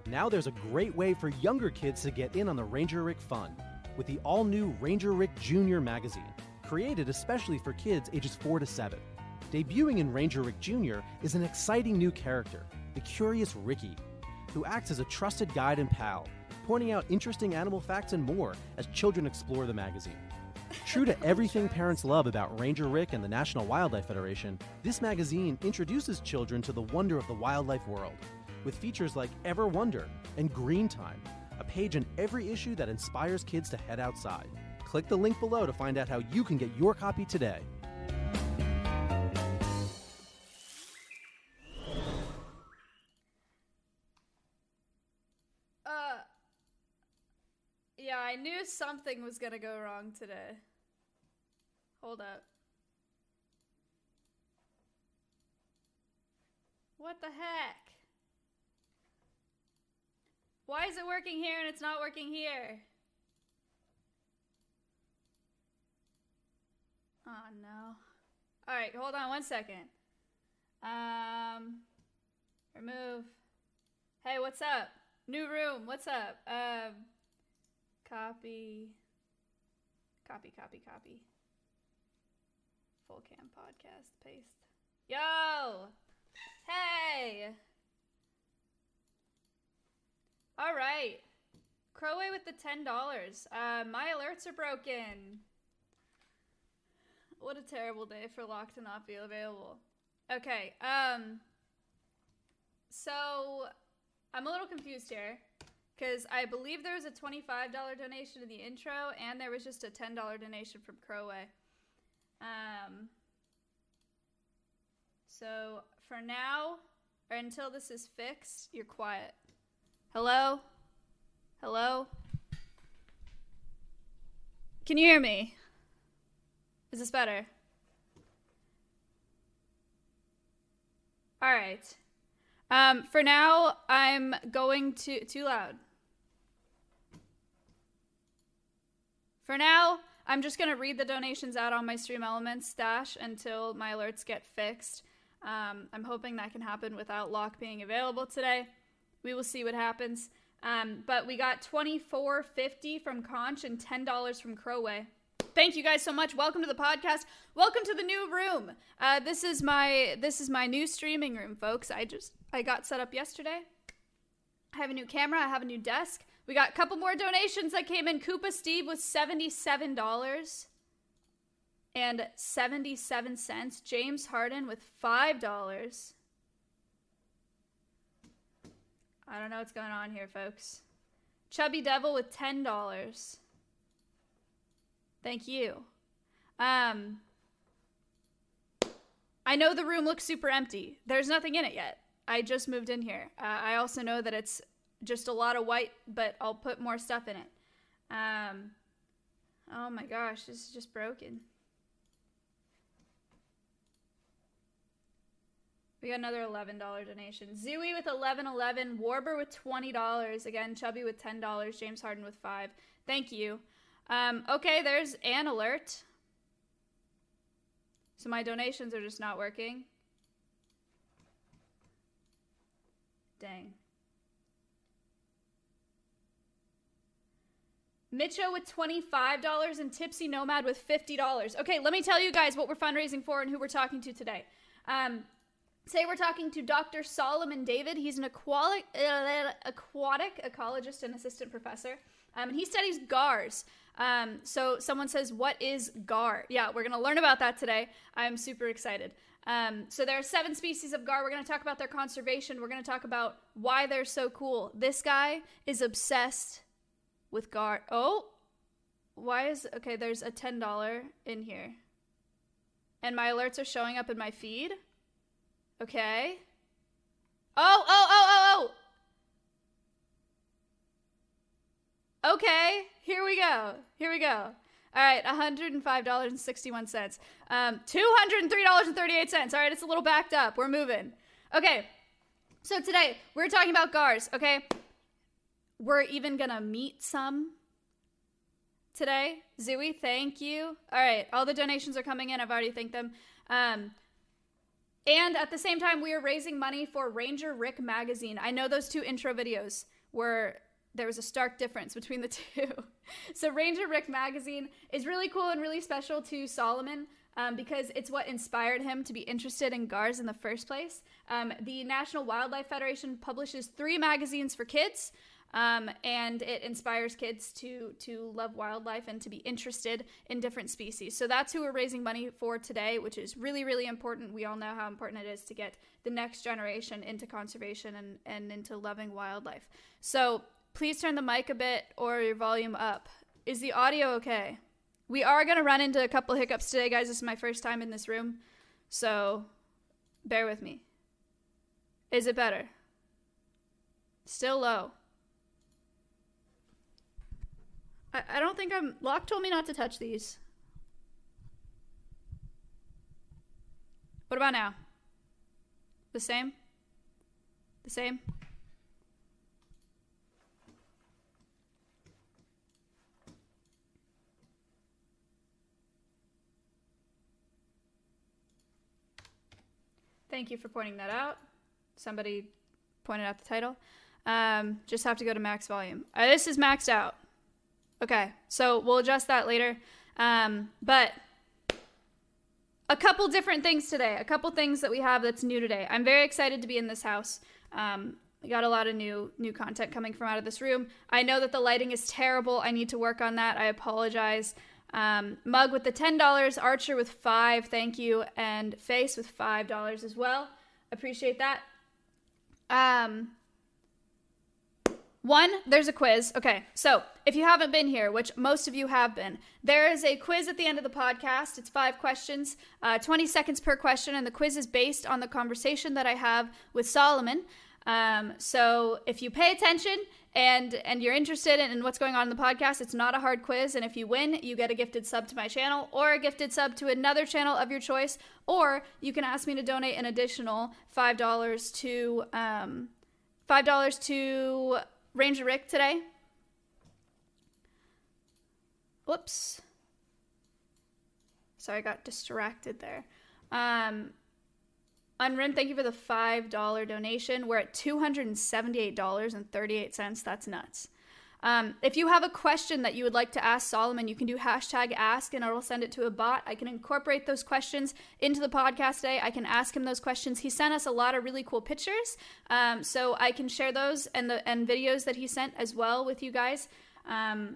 Now there's a great way for younger kids to get in on the Ranger Rick fun with the all-new Ranger Rick Jr. magazine, created especially for kids ages 4 to 7. Debuting in Ranger Rick Jr. is an exciting new character, the curious Ricky, who acts as a trusted guide and pal, pointing out interesting animal facts and more as children explore the magazine. True to everything parents love about Ranger Rick and the National Wildlife Federation, this magazine introduces children to the wonder of the wildlife world, with features like Ever Wonder and Green Time, a page in every issue that inspires kids to head outside. Click the link below to find out how you can get your copy today. Yeah, I knew something was gonna go wrong today. Hold up. What the heck? Why is it working here and it's not working here? Oh no. Alright, hold on 1 second. Remove. Hey, what's up? New room, what's up? Copy. Full cam podcast, paste. Yo! Hey! Alright. Crowway with the $10. My alerts are broken. What a terrible day for Lock to not be available. Okay, so I'm a little confused here, because I believe there was a $25 donation in the intro, and there was just a $10 donation from Crowway. So for now, or until this is fixed, you're quiet. Hello? Hello? Can you hear me? Is this better? Alright. For now, I'm going to... Too loud. For now, I'm just going to read the donations out on my Stream Elements stash until my alerts get fixed. I'm hoping that can happen without Locke being available today. We will see what happens. But we got $24.50 from Conch and $10 from Crowway. Thank you guys so much. Welcome to the podcast. Welcome to the new room. This is my new streaming room, folks. I got set up yesterday. I have a new camera. I have a new desk. We got a couple more donations that came in. Koopa Steve with $77 and 77 cents. James Harden with $5. I don't know what's going on here, folks. Chubby Devil with $10. Thank you. I know the room looks super empty. There's nothing in it yet. I just moved in here. I also know that it's just a lot of white, but I'll put more stuff in it. Oh my gosh, this is just broken. We got another $11 donation. Zooey with $11.11. Warber with $20. Again, Chubby with $10. James Harden with $5. Thank you. Okay, there's an alert. So my donations are just not working. Dang. Mitcho with $25 and Tipsy Nomad with $50. Okay, let me tell you guys what we're fundraising for and who we're talking to today. Today we're talking to Dr. Solomon David. He's an aquatic ecologist and assistant professor. And he studies gars. So someone says, what is gar? Yeah, we're going to learn about that today. I'm super excited. So there are 7 species of gar. We're going to talk about their conservation. We're going to talk about why they're so cool. This guy is obsessed with gar. Oh, okay, there's a $10 in here. And my alerts are showing up in my feed. Okay. Oh. Okay, here we go. All right, $105.61. $203.38. All right, it's a little backed up. We're moving. Okay, so today we're talking about gars, okay? We're even gonna meet some today. Zooey, thank you. All right, all the donations are coming in. I've already thanked them. And at the same time, we are raising money for Ranger Rick magazine. I know those 2 intro videos were there was a stark difference between the two. So Ranger Rick magazine is really cool and really special to Solomon because it's what inspired him to be interested in GARs in the first place. The National Wildlife Federation publishes 3 magazines for kids, and it inspires kids to love wildlife and to be interested in different species. So that's who we're raising money for today, which is really, really important. We all know how important it is to get the next generation into conservation and into loving wildlife. So please turn the mic a bit or your volume up. Is the audio okay? We are going to run into a couple hiccups today, guys. This is my first time in this room, so bear with me. Is it better? Still low. I don't think Locke told me not to touch these. What about now? The same? The same? Thank you for pointing that out. Somebody pointed out the title. Just have to go to max volume. This is maxed out. Okay, so we'll adjust that later. But a couple different things today. A couple things that we have that's new today. I'm very excited to be in this house. We got a lot of new content coming from out of this room. I know that the lighting is terrible. I need to work on that. I apologize. Mug with the $10, Archer with 5, thank you, and Face with $5 as well. Appreciate that. There's a quiz. Okay, so if you haven't been here, which most of you have been, there is a quiz at the end of the podcast. It's 5 questions, 20 seconds per question, and the quiz is based on the conversation that I have with Solomon. So if you pay attention and you're interested in what's going on in the podcast, it's not a hard quiz. And if you win, you get a gifted sub to my channel or a gifted sub to another channel of your choice. Or you can ask me to donate an additional $5 to Ranger Rick today. Whoops. Sorry, I got distracted there. Unrin, thank you for the $5 donation. We're at $278.38. That's nuts. If you have a question that you would like to ask Solomon, you can do #ask and I will send it to a bot. I can incorporate those questions into the podcast today. I can ask him those questions. He sent us a lot of really cool pictures, so I can share those and videos that he sent as well with you guys. And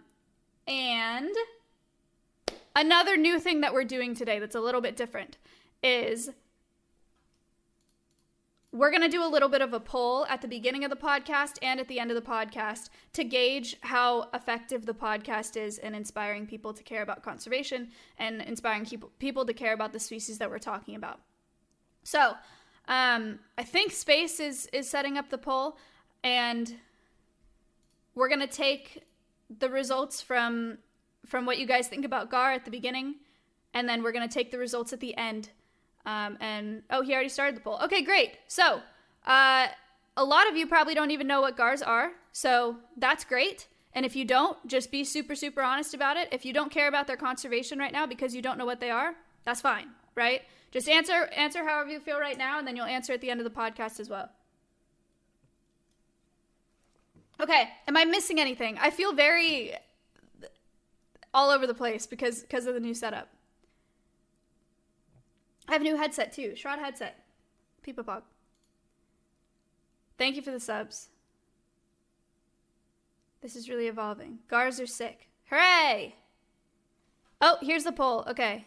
another new thing that we're doing today that's a little bit different is we're going to do a little bit of a poll at the beginning of the podcast and at the end of the podcast to gauge how effective the podcast is in inspiring people to care about conservation and inspiring people to care about the species that we're talking about. So, I think Space is setting up the poll, and we're going to take the results from what you guys think about GAR at the beginning, and then we're going to take the results at the end. He already started the poll. Okay, great. So, a lot of you probably don't even know what GARs are, so that's great. And if you don't, just be super, super honest about it. If you don't care about their conservation right now because you don't know what they are, that's fine, right? Just answer however you feel right now, and then you'll answer at the end of the podcast as well. Okay, am I missing anything? I feel very all over the place because of the new setup. I have a new headset too. Shroud headset. Peepapog. Thank you for the subs. This is really evolving. GARs are sick. Hooray! Oh, here's the poll. Okay.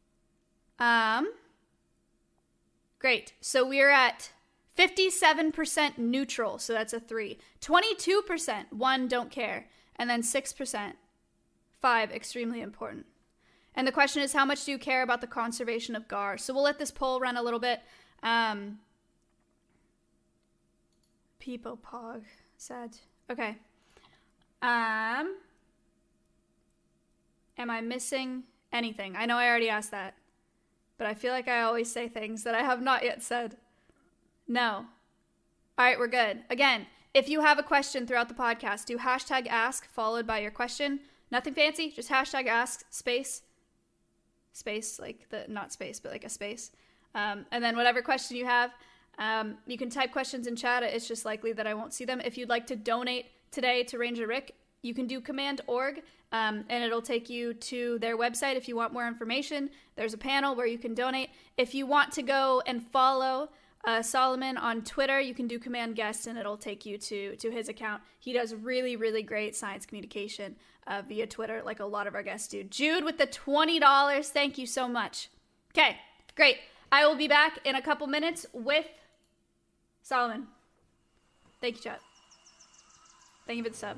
Great. So we're at 57% neutral. So that's a 3. 22%, 1, don't care. And then 6%, 5, extremely important. And the question is, how much do you care about the conservation of GAR? So we'll let this poll run a little bit. Peepopog. Sad. Okay. Am I missing anything? I know I already asked that, but I feel like I always say things that I have not yet said. No. All right, we're good. Again, if you have a question throughout the podcast, do #ask followed by your question. Nothing fancy, just #ask space, like the, not space, but like a space. And then whatever question you have, You can type questions in chat. It's just likely that I won't see them. If you'd like to donate today to Ranger Rick, you can do Command Org, and it'll take you to their website if you want more information. There's a panel where you can donate. If you want to go and follow Solomon on Twitter, you can do Command Guest, and it'll take you to his account. He does really, really great science communication via Twitter, like a lot of our guests do. Jude with the $20. Thank you so much. Okay, great. I will be back in a couple minutes with Solomon. Thank you, chat. Thank you for the sub.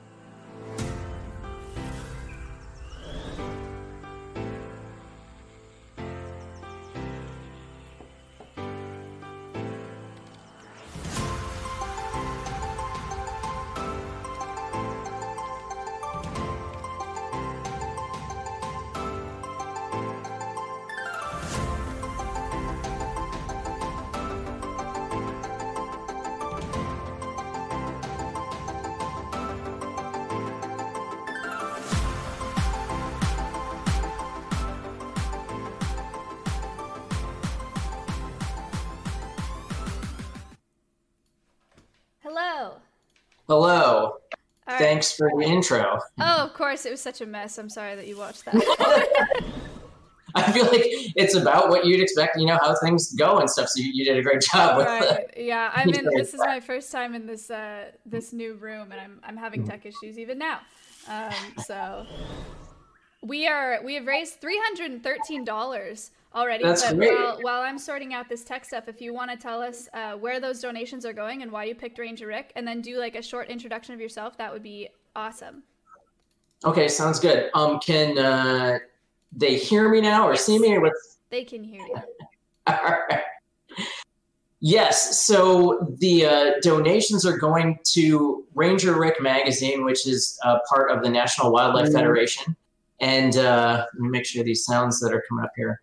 Hello. Right. Thanks for the intro. Oh, of course. It was such a mess. I'm sorry that you watched that. I feel like it's about what you'd expect, how things go and stuff. So you did a great job with right. Yeah. I mean, this is my first time in this this new room, and I'm having tech issues even now. So we have raised $313 already. That's but great. While I'm sorting out this tech stuff, if you want to tell us where those donations are going and why you picked Ranger Rick, and then do like a short introduction of yourself, that would be awesome. Okay, sounds good. Can they hear me now or see me? Or what's... They can hear you. All right. Yes, so the donations are going to Ranger Rick Magazine, which is part of the National Wildlife Federation. And let me make sure these sounds that are coming up here.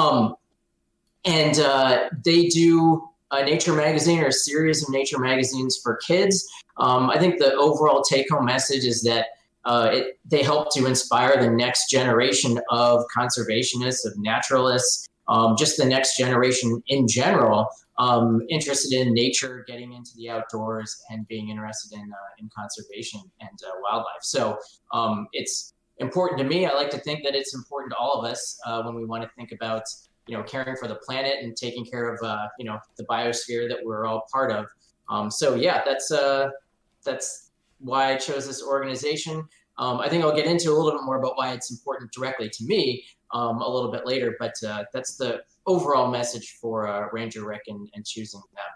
They do a nature magazine or a series of nature magazines for kids. I think the overall take-home message is that they help to inspire the next generation of conservationists, of naturalists, just the next generation in general, interested in nature, getting into the outdoors, and being interested in conservation and wildlife. So it's important to me. I like to think that it's important to all of us when we want to think about, caring for the planet and taking care of, the biosphere that we're all part of. So yeah, that's why I chose this organization. I think I'll get into a little bit more about why it's important directly to me a little bit later, but that's the overall message for Ranger Rick and choosing them.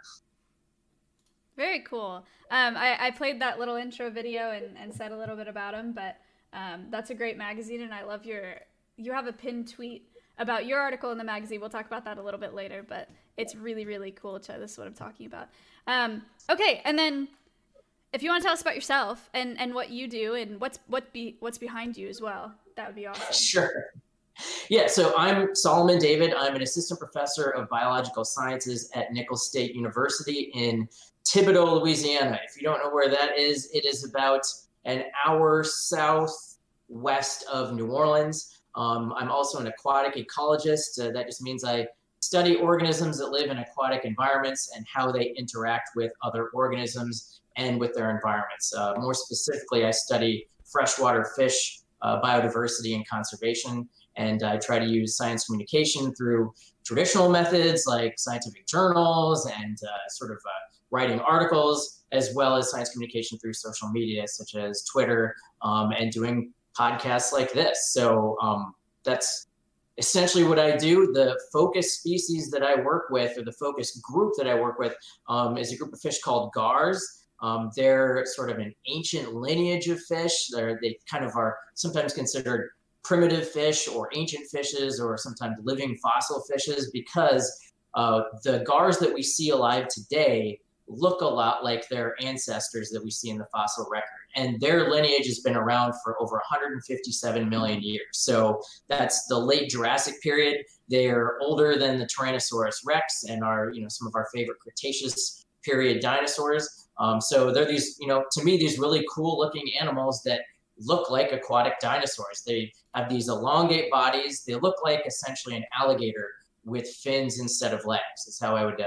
Very cool. I played that little intro video and said a little bit about him, but that's a great magazine, and I love you have a pinned tweet about your article in the magazine. We'll talk about that a little bit later, but it's really, really cool. This is what I'm talking about. Okay, and then if you want to tell us about yourself and what you do and what's behind you as well, that would be awesome. Sure. Yeah, so I'm Solomon David. I'm an assistant professor of biological sciences at Nicholls State University in Thibodaux, Louisiana. If you don't know where that is, it is about an hour southwest of New Orleans. I'm also an aquatic ecologist. That just means I study organisms that live in aquatic environments and how they interact with other organisms and with their environments. More specifically, I study freshwater fish biodiversity and conservation, and I try to use science communication through traditional methods like scientific journals and writing articles, as well as science communication through social media such as Twitter and doing podcasts like this. So that's essentially what I do. The focus species that I work with, or the focus group that I work with, is a group of fish called gars. They're sort of an ancient lineage of fish. They kind of are sometimes considered primitive fish or ancient fishes, or sometimes living fossil fishes, because the gars that we see alive today look a lot like their ancestors that we see in the fossil record. And their lineage has been around for over 157 million years. So that's the late Jurassic period. They're older than the Tyrannosaurus Rex and are, some of our favorite Cretaceous period dinosaurs. So they're these, to me, these really cool looking animals that look like aquatic dinosaurs. They have these elongate bodies. They look like essentially an alligator with fins instead of legs. That's how I would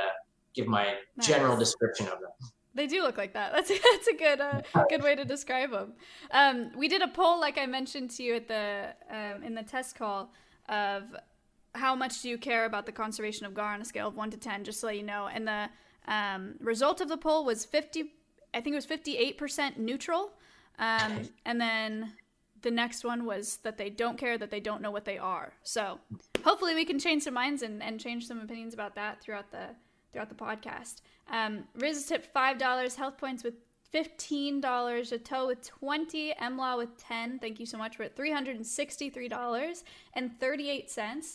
give my Nice. general description of them. They do look like that. That's a good way to describe them. We did a poll, like I mentioned to you at the in the test call, of how much do you care about the conservation of gar on a scale of 1 to 10, just so you know. And the result of the poll was 58% neutral, and then the next one was that they don't care, that they don't know what they are. So hopefully we can change some minds and change some opinions about that throughout the podcast. Riz tipped $5, Health Points with $15, Chateau with 20, MLaw with 10. Thank you so much. We're at $363.38.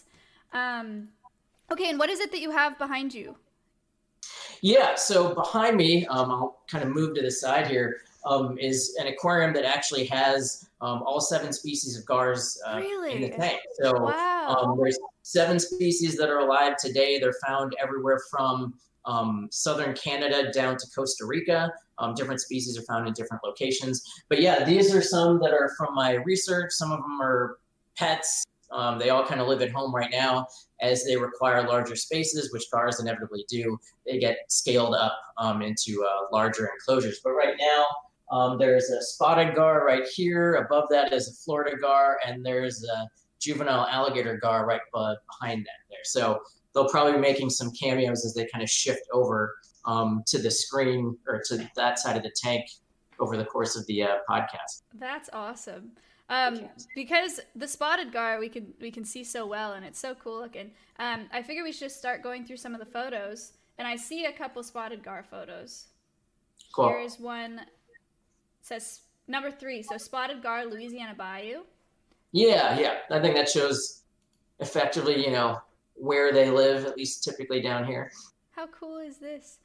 Okay, and what is it that you have behind you? Yeah, so behind me, I'll kind of move to the side here, is an aquarium that actually has all 7 species of gars in the tank. So wow. There's 7 species that are alive today. They're found everywhere from southern Canada down to Costa Rica. Different species are found in different locations. But yeah, these are some that are from my research. Some of them are pets. They all kind of live at home right now. As they require larger spaces, which gars inevitably do, they get scaled up into larger enclosures. But right now, there's a spotted gar right here. Above that is a Florida gar, and there's a juvenile alligator gar right behind that there. So they'll probably be making some cameos as they kind of shift over to the screen or to that side of the tank over the course of the podcast. That's awesome. Because the spotted gar we can see so well, and it's so cool looking. I figure we should just start going through some of the photos, and I see a couple spotted gar photos. Cool. Here's one. It says number 3, so spotted gar, Louisiana Bayou. Yeah. I think that shows effectively, where they live, at least typically down here. How cool is this?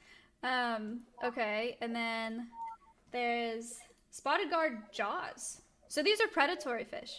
Okay, and then there's spotted gar jaws. So these are predatory fish.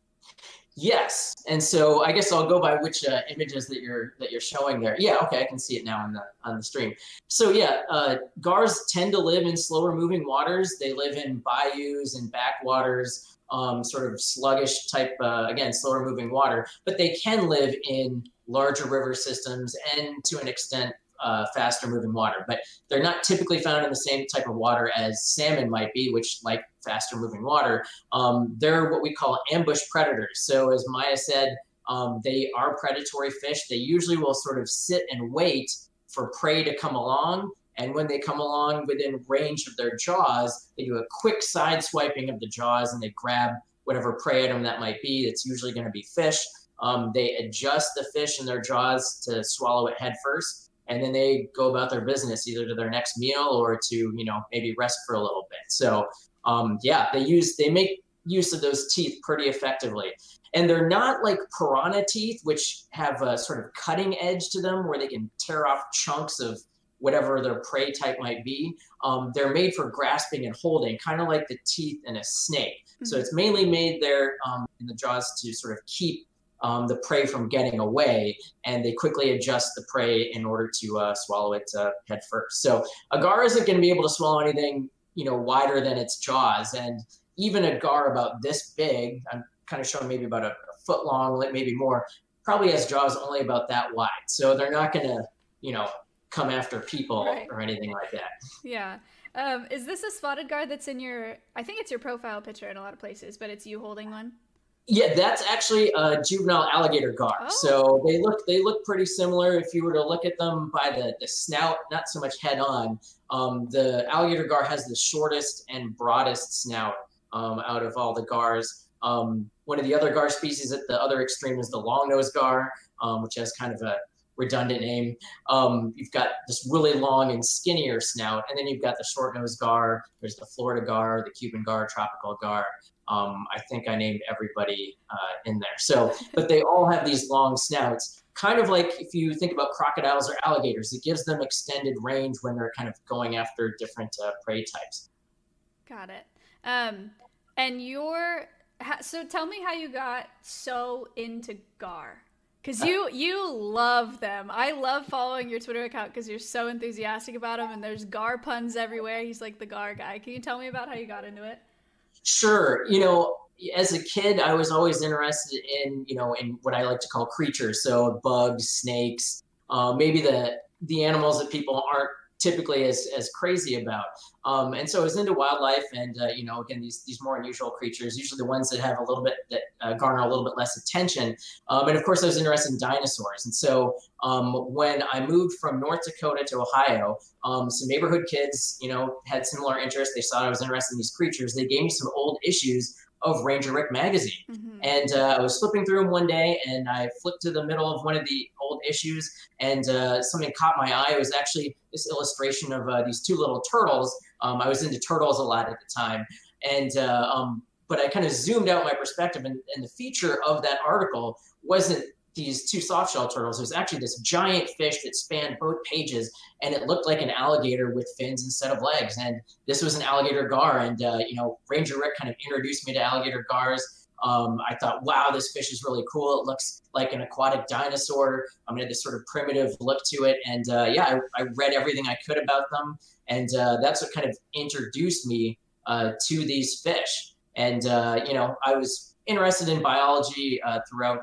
Yes, and so I guess I'll go by which images that you're showing there. Yeah, okay, I can see it now on the stream. So yeah, gars tend to live in slower moving waters. They live in bayous and backwaters, sort of sluggish type, again, slower moving water. But they can live in larger river systems and to an extent faster moving water. But they're not typically found in the same type of water as salmon might be, which like faster moving water. They're what we call ambush predators. So as Maya said, they are predatory fish. They usually will sort of sit and wait for prey to come along. And when they come along within range of their jaws, they do a quick side swiping of the jaws and they grab whatever prey item that might be. It's usually going to be fish. They adjust the fish in their jaws to swallow it head first. And then they go about their business, either to their next meal or to, maybe rest for a little bit. So they make use of those teeth pretty effectively. And they're not like piranha teeth, which have a sort of cutting edge to them where they can tear off chunks of whatever their prey type might be. They're made for grasping and holding, kind of like the teeth in a snake. Mm-hmm. So it's mainly made there in the jaws to sort of keep the prey from getting away, and they quickly adjust the prey in order to swallow it head first. So a gar isn't going to be able to swallow anything, wider than its jaws. And even a gar about this big, I'm kind of showing maybe about a foot long, maybe more, probably has jaws only about that wide. So they're not going to, come after people or anything like that. Yeah. Is this a spotted gar that's in I think it's your profile picture in a lot of places, but it's you holding one? Yeah, that's actually a juvenile alligator gar. Oh. So they look pretty similar. If you were to look at them by the snout, not so much head on, the alligator gar has the shortest and broadest snout out of all the gars. One of the other gar species at the other extreme is the long-nosed gar, which has kind of a redundant name. You've got this really long and skinnier snout, and then you've got the short-nosed gar. There's the Florida gar, the Cuban gar, tropical gar. I think I named everybody in there. So, but they all have these long snouts, kind of like if you think about crocodiles or alligators, it gives them extended range when they're kind of going after different prey types. Got it. And so tell me how you got so into gar. Because you love them. I love following your Twitter account because you're so enthusiastic about them, and there's gar puns everywhere. He's like the gar guy. Can you tell me about how you got into it? Sure. As a kid, I was always interested in what I like to call creatures. So bugs, snakes, maybe the the animals that people aren't typically as crazy about. And so I was into wildlife and, again, these more unusual creatures, usually the ones that have a little bit, that garner a little bit less attention. And of course I was interested in dinosaurs. And so when I moved from North Dakota to Ohio, some neighborhood kids, had similar interests. They saw I was interested in these creatures. They gave me some old issues of Ranger Rick magazine. Mm-hmm. And I was flipping through them one day and I flipped to the middle of one of the old issues and something caught my eye. It was actually this illustration of these two little turtles. I was into turtles a lot at the time. And but I kind of zoomed out my perspective and the feature of that article wasn't these two softshell turtles. It was actually this giant fish that spanned both pages, and it looked like an alligator with fins instead of legs. And this was an alligator gar. And, Ranger Rick kind of introduced me to alligator gars. I thought, wow, this fish is really cool. It looks like an aquatic dinosaur. It had this sort of primitive look to it. And I read everything I could about them. And that's what kind of introduced me to these fish. And, I was interested in biology throughout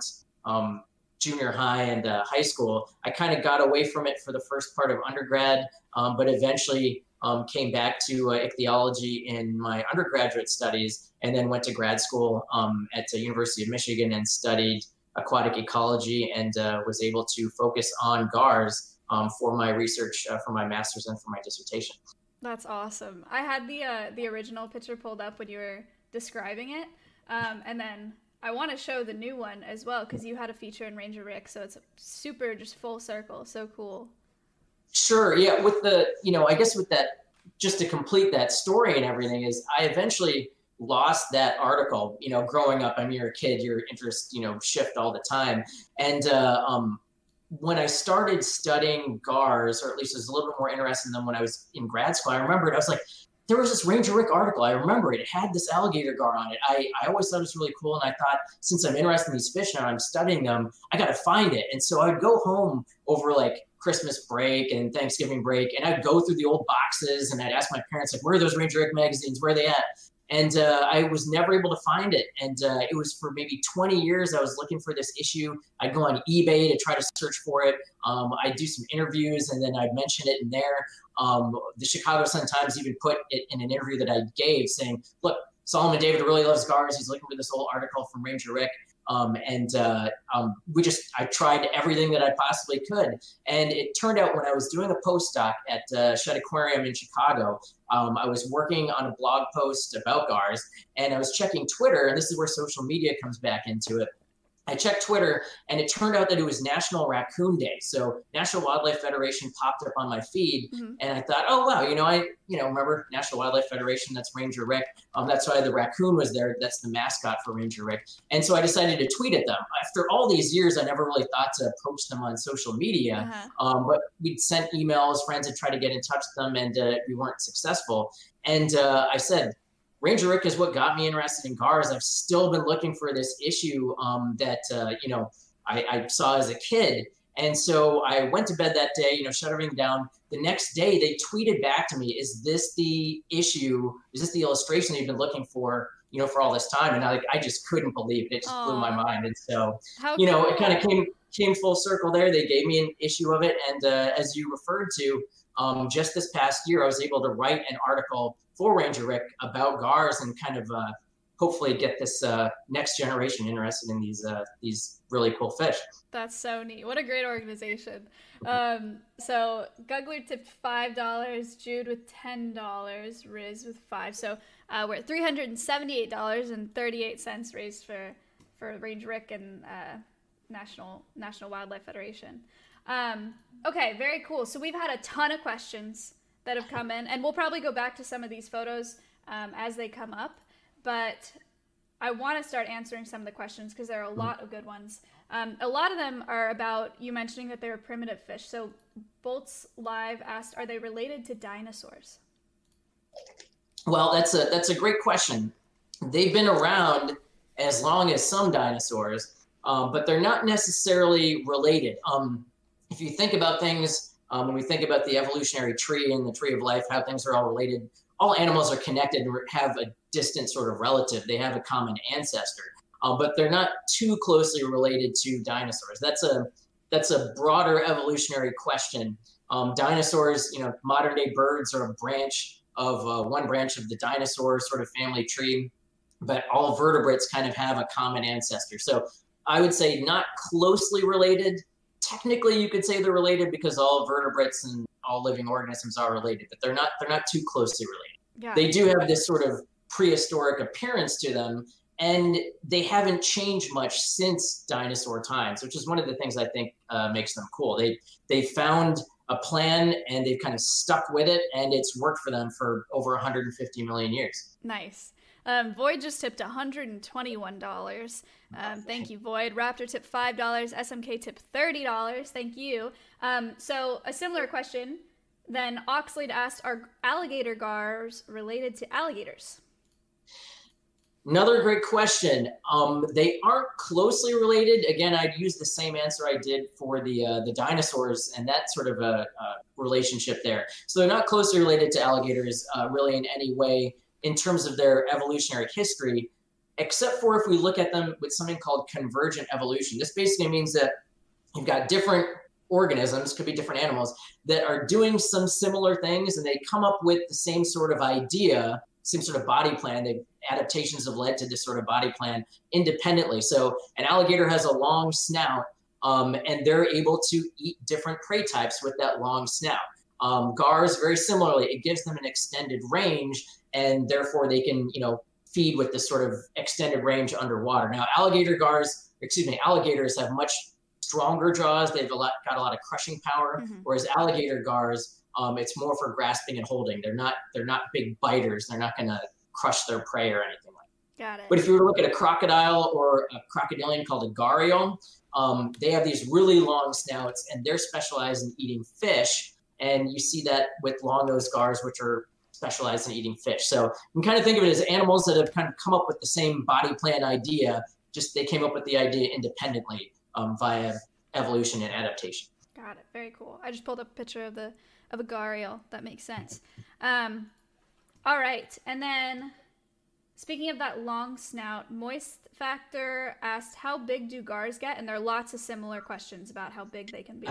junior high and high school. I kind of got away from it for the first part of undergrad, but eventually came back to ichthyology in my undergraduate studies, and then went to grad school at the University of Michigan and studied aquatic ecology, and was able to focus on gars for my research, for my master's and for my dissertation. That's awesome. I had the original picture pulled up when you were describing it, and then I want to show the new one as well, because you had a feature in Ranger Rick, so it's super just full circle. So cool. Sure. Yeah. With the, I guess with that, just to complete that story and everything, is I eventually lost that article. Growing up, you're a kid, your interests, shift all the time. And when I started studying gars, or at least was a little bit more interested in them when I was in grad school, I remembered, I was like, there was this Ranger Rick article. I remember it. It had this alligator gar on it. I always thought it was really cool. And I thought, since I'm interested in these fish now, I'm studying them, I got to find it. And so I'd go home over like Christmas break and Thanksgiving break, and I'd go through the old boxes and I'd ask my parents, like, where are those Ranger Rick magazines? Where are they at? And I was never able to find it. And it was for maybe 20 years I was looking for this issue. I'd go on eBay to try to search for it. I'd do some interviews and then I'd mention it in there. The Chicago Sun-Times even put it in an interview that I gave saying, look, Solomon David really loves gars. He's looking for this old article from Ranger Rick. I tried everything that I possibly could. And it turned out when I was doing a postdoc at Shedd Aquarium in Chicago, I was working on a blog post about gars, and I was checking Twitter, and this is where social media comes back into it. I checked Twitter, and it turned out that it was National Raccoon Day. So National Wildlife Federation popped up on my feed, and I thought, oh wow, I remember National Wildlife Federation. That's Ranger Rick. That's why the raccoon was there. That's the mascot for Ranger Rick. And so I decided to tweet at them. After all these years, I never really thought to approach them on social media, but we'd sent emails. Friends had tried to get in touch with them, and we weren't successful. And I said, Ranger Rick is what got me interested in gars. I've still been looking for this issue that I saw as a kid. And so I went to bed that day, shut everything down. The next day they tweeted back to me, is this the issue? Is this the illustration you've been looking for, for all this time? And I just couldn't believe it. It just blew my mind. And so, it kind of came full circle there. They gave me an issue of it. And as you referred to, just this past year, I was able to write an article for Ranger Rick about gars and kind of hopefully get this next generation interested in these really cool fish. That's so neat. What a great organization. So Gugler tipped $5, Jude with $10, Riz with $5. So we're at $378.38 raised for Ranger Rick and National Wildlife Federation. Okay, very cool. So we've had a ton of questions that have come in, and we'll probably go back to some of these photos as they come up, but I want to start answering some of the questions because there are a lot of good ones. A lot of them are about you mentioning that they're primitive fish. So Bolts Live asked, are they related to dinosaurs? Well, that's a great question. They've been around as long as some dinosaurs, but they're not necessarily related. If you think about things, when we think about the evolutionary tree and the tree of life, how things are all related, all animals are connected and have a distant sort of relative. They have a common ancestor, but they're not too closely related to dinosaurs. That's a broader evolutionary question Dinosaurs, modern day birds are a branch of one branch of the dinosaur sort of family tree, but all vertebrates kind of have a common ancestor. So I would say not closely related. Technically, you could say they're related because all vertebrates and all living organisms are related, but they're not too closely related. Yeah. They do have this sort of prehistoric appearance to them, and they haven't changed much since dinosaur times, which is one of the things I think makes them cool. They found a plan and they've kind of stuck with it, and it's worked for them for over 150 million years. Nice. Void just tipped $121. Thank you, Void. Raptor tipped $5. SMK tipped $30. Thank you. So a similar question. Then Oxlade asked, are alligator gars related to alligators? Another great question. They aren't closely related. Again, I'd use the same answer I did for the dinosaurs and that sort of a relationship there. So they're not closely related to alligators really in any way in terms of their evolutionary history, except for if we look at them with something called convergent evolution. This basically means that you've got different organisms, could be different animals, that are doing some similar things, and they come up with the same sort of idea, same sort of body plan. Adaptations have led to this sort of body plan independently. So an alligator has a long snout, and they're able to eat different prey types with that long snout. Gars, very similarly, it gives them an extended range, and therefore they can, feed with this sort of extended range underwater. Now, alligators have much stronger jaws. They've got a lot of crushing power, whereas alligator gars, it's more for grasping and holding. They're not big biters. They're not going to crush their prey or anything like that. Got it. But if you were to look at a crocodile or a crocodilian called a gharial, they have these really long snouts, and they're specialized in eating fish. And you see that with long-nosed gars, which are specialized in eating fish. So you can kind of think of it as animals that have kind of come up with the same body plan idea, just they came up with the idea independently via evolution and adaptation. Got it. Very cool. I just pulled up a picture of a gharial. That makes sense. All right. And then speaking of that long snout, Moist Factor asked, how big do gars get? And there are lots of similar questions about how big they can be.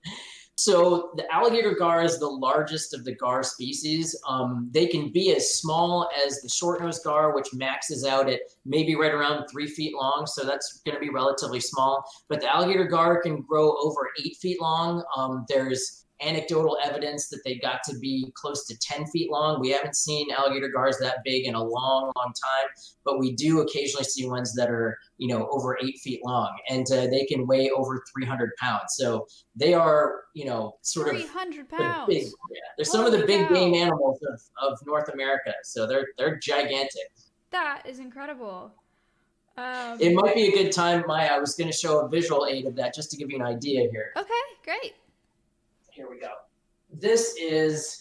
So the alligator gar is the largest of the gar species. They can be as small as the short-nosed gar, which maxes out at maybe right around 3 feet long. So that's going to be relatively small. But the alligator gar can grow over 8 feet long. There's anecdotal evidence that they got to be close to 10 feet long. We haven't seen alligator gars that big in a long, long time, but we do occasionally see ones that are, over 8 feet long, and they can weigh over 300 pounds. So they are, sort 300 of 300 pounds. big. Yeah. They're some of the big game animals of North America. So they're gigantic. That is incredible. It might be a good time, Maya. I was going to show a visual aid of that just to give you an idea here. Okay, great. Here we go. This is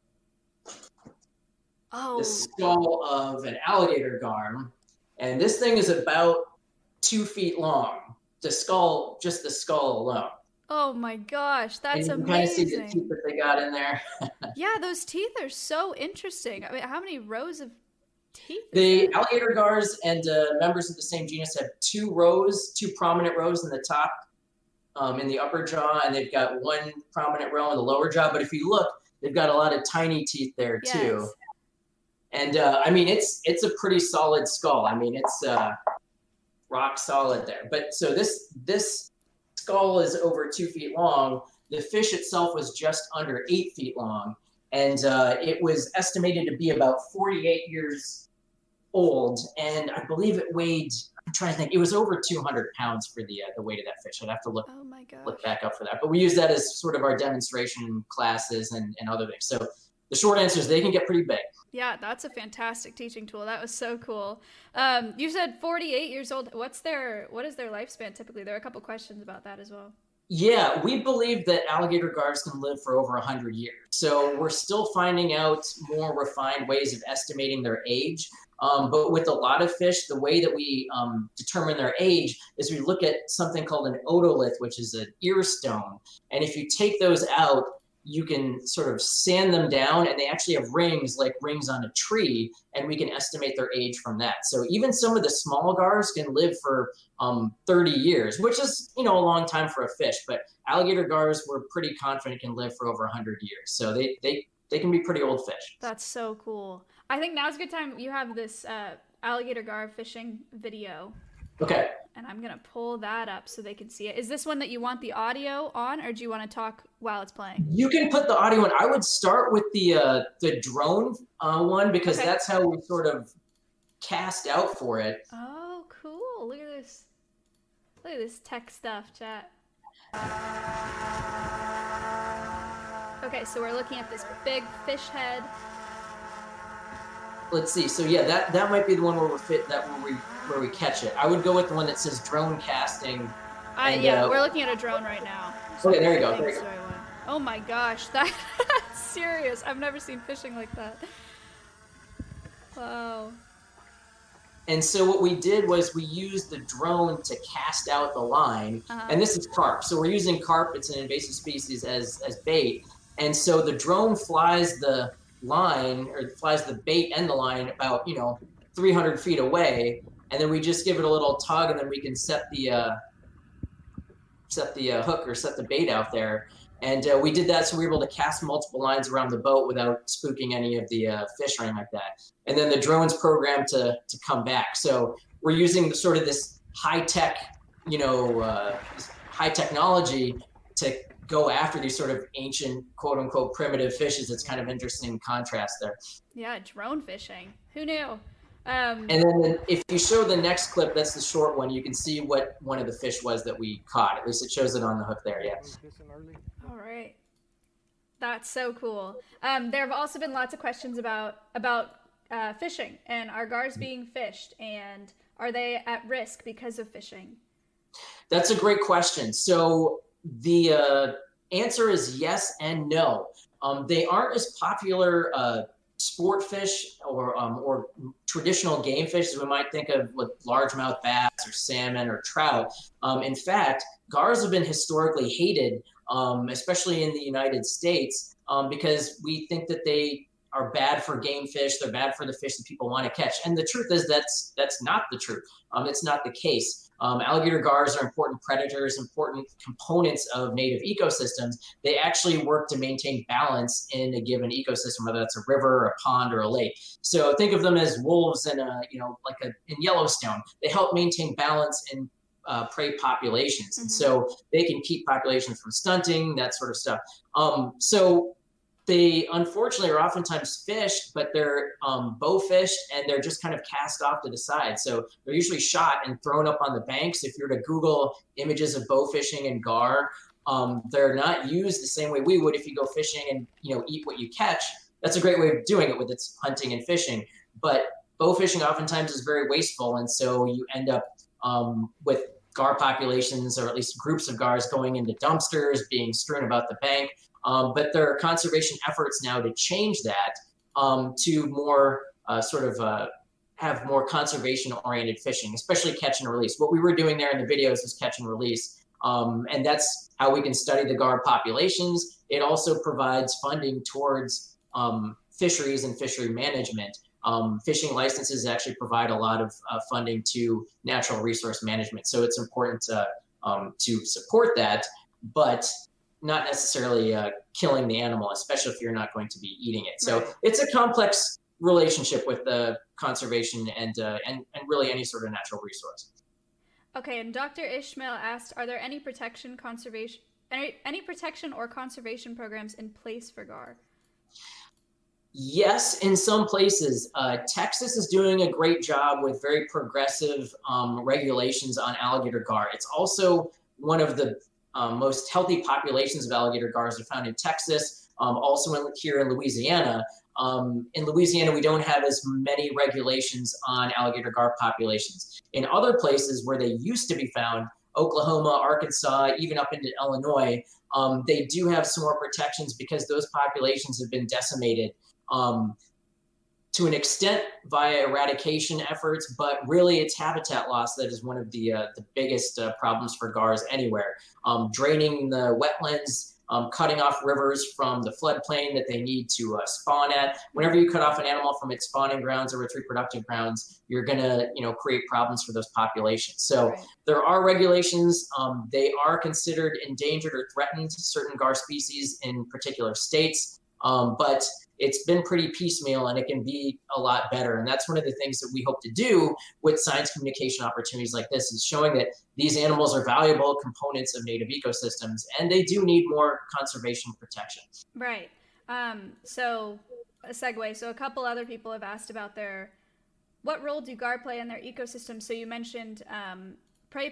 the skull of an alligator gar, and this thing is about 2 feet long. Just the skull alone. Oh my gosh, that's and you amazing. can kind of see the teeth that they got in there. Yeah, those teeth are so interesting. I mean, how many rows of teeth? The alligator gars and members of the same genus have 2 prominent rows in the top. In the upper jaw, and they've got 1 prominent row in the lower jaw. But if you look, they've got a lot of tiny teeth there too. And I mean, it's a pretty solid skull. I mean, it's rock solid there. But so this skull is over 2 feet long. The fish itself was just under 8 feet long, and it was estimated to be about 48 years old. And I believe it weighed, I'm trying to think, it was over 200 pounds for the weight of that fish. I'd have to look back up for that. But we use that as sort of our demonstration classes and other things. So the short answer is they can get pretty big. Yeah, that's a fantastic teaching tool. That was so cool. You said 48 years old. What is their lifespan typically? There are a couple questions about that as well. Yeah, we believe that alligator gars can live for over 100 years. So we're still finding out more refined ways of estimating their age. But with a lot of fish, the way that we determine their age is we look at something called an otolith, which is an ear stone. And if you take those out, you can sort of sand them down, and they actually have rings, like rings on a tree, and we can estimate their age from that. So even some of the small gars can live for 30 years, which is, a long time for a fish, but alligator gars, we're pretty confident can live for over 100 years. So they can be pretty old fish. That's so cool. I think now's a good time. You have this alligator gar fishing video. Okay. And I'm going to pull that up so they can see it. Is this one that you want the audio on, or do you want to talk while it's playing? You can put the audio on. I would start with the drone one, because that's how we sort of cast out for it. Oh, cool. Look at this. Look at this tech stuff, chat. Okay, so we're looking at this big fish head. Let's see. So yeah, that might be the one where where we catch it. I would go with the one that says drone casting. We're looking at a drone right now. So okay, there you go. Oh my gosh, that's serious. I've never seen fishing like that. Wow. And so what we did was we used the drone to cast out the line, and this is carp. So we're using carp, it's an invasive species, as bait. And so the drone flies the line, or flies the bait and the line about 300 feet away, and then we just give it a little tug, and then we can set the hook or set the bait out there. And we did that, so we were able to cast multiple lines around the boat without spooking any of the fish or anything like that. And then the drone's programmed to come back. So we're using sort of this high tech, high technology to go after these sort of ancient, quote unquote, primitive fishes. It's kind of interesting contrast there. Yeah, drone fishing. Who knew? And then if you show the next clip, that's the short one, you can see what one of the fish was that we caught. At least it shows it on the hook there, yeah. All right. That's so cool. There have also been lots of questions about fishing and are gars being fished, and are they at risk because of fishing? That's a great question. So the answer is yes and no. They aren't as popular sport fish or traditional game fish as we might think of with largemouth bass or salmon or trout. In fact, gars have been historically hated, especially in the United States, because we think that they are bad for game fish. They're bad for the fish that people want to catch. And the truth is that's not the truth. It's not the case. Alligator gars are important predators, important components of native ecosystems. They actually work to maintain balance in a given ecosystem, whether that's a river, a pond, or a lake. So think of them as wolves in in Yellowstone. They help maintain balance in prey populations. And so they can keep populations from stunting, that sort of stuff. So they unfortunately are oftentimes fished, but they're bow fished, and they're just kind of cast off to the side. So they're usually shot and thrown up on the banks. If you were to Google images of bow fishing and gar, they're not used the same way we would if you go fishing and eat what you catch. That's a great way of doing it with its hunting and fishing. But bow fishing oftentimes is very wasteful, and so you end up with gar populations, or at least groups of gars, going into dumpsters, being strewn about the bank. But there are conservation efforts now to change that to more have more conservation-oriented fishing, especially catch and release. What we were doing there in the videos was catch and release, and that's how we can study the gar populations. It also provides funding towards fisheries and fishery management. Fishing licenses actually provide a lot of funding to natural resource management, so it's important to support that, but not necessarily killing the animal, especially if you're not going to be eating it. So it's a complex relationship with the conservation and really any sort of natural resource. Okay, and Dr. Ishmael asked, are there any protection or conservation programs in place for gar? Yes, in some places. Texas is doing a great job with very progressive regulations on alligator gar. It's also one of the most healthy populations of alligator gars are found in Texas, also here in Louisiana. In Louisiana, we don't have as many regulations on alligator gar populations. In other places where they used to be found, Oklahoma, Arkansas, even up into Illinois, they do have some more protections because those populations have been decimated to an extent via eradication efforts, but really it's habitat loss that is one of the biggest problems for gars anywhere. Draining the wetlands cutting off rivers from the floodplain that they need to spawn at. Whenever you cut off an animal from its spawning grounds or its reproductive grounds, you're going to, create problems for those populations. So there are regulations. They are considered endangered or threatened, certain gar species in particular states. But it's been pretty piecemeal, and it can be a lot better. And that's one of the things that we hope to do with science communication opportunities like this, is showing that these animals are valuable components of native ecosystems, and they do need more conservation protection. Right. So a segue. So a couple other people have asked about what role do gar play in their ecosystem? So you mentioned prey,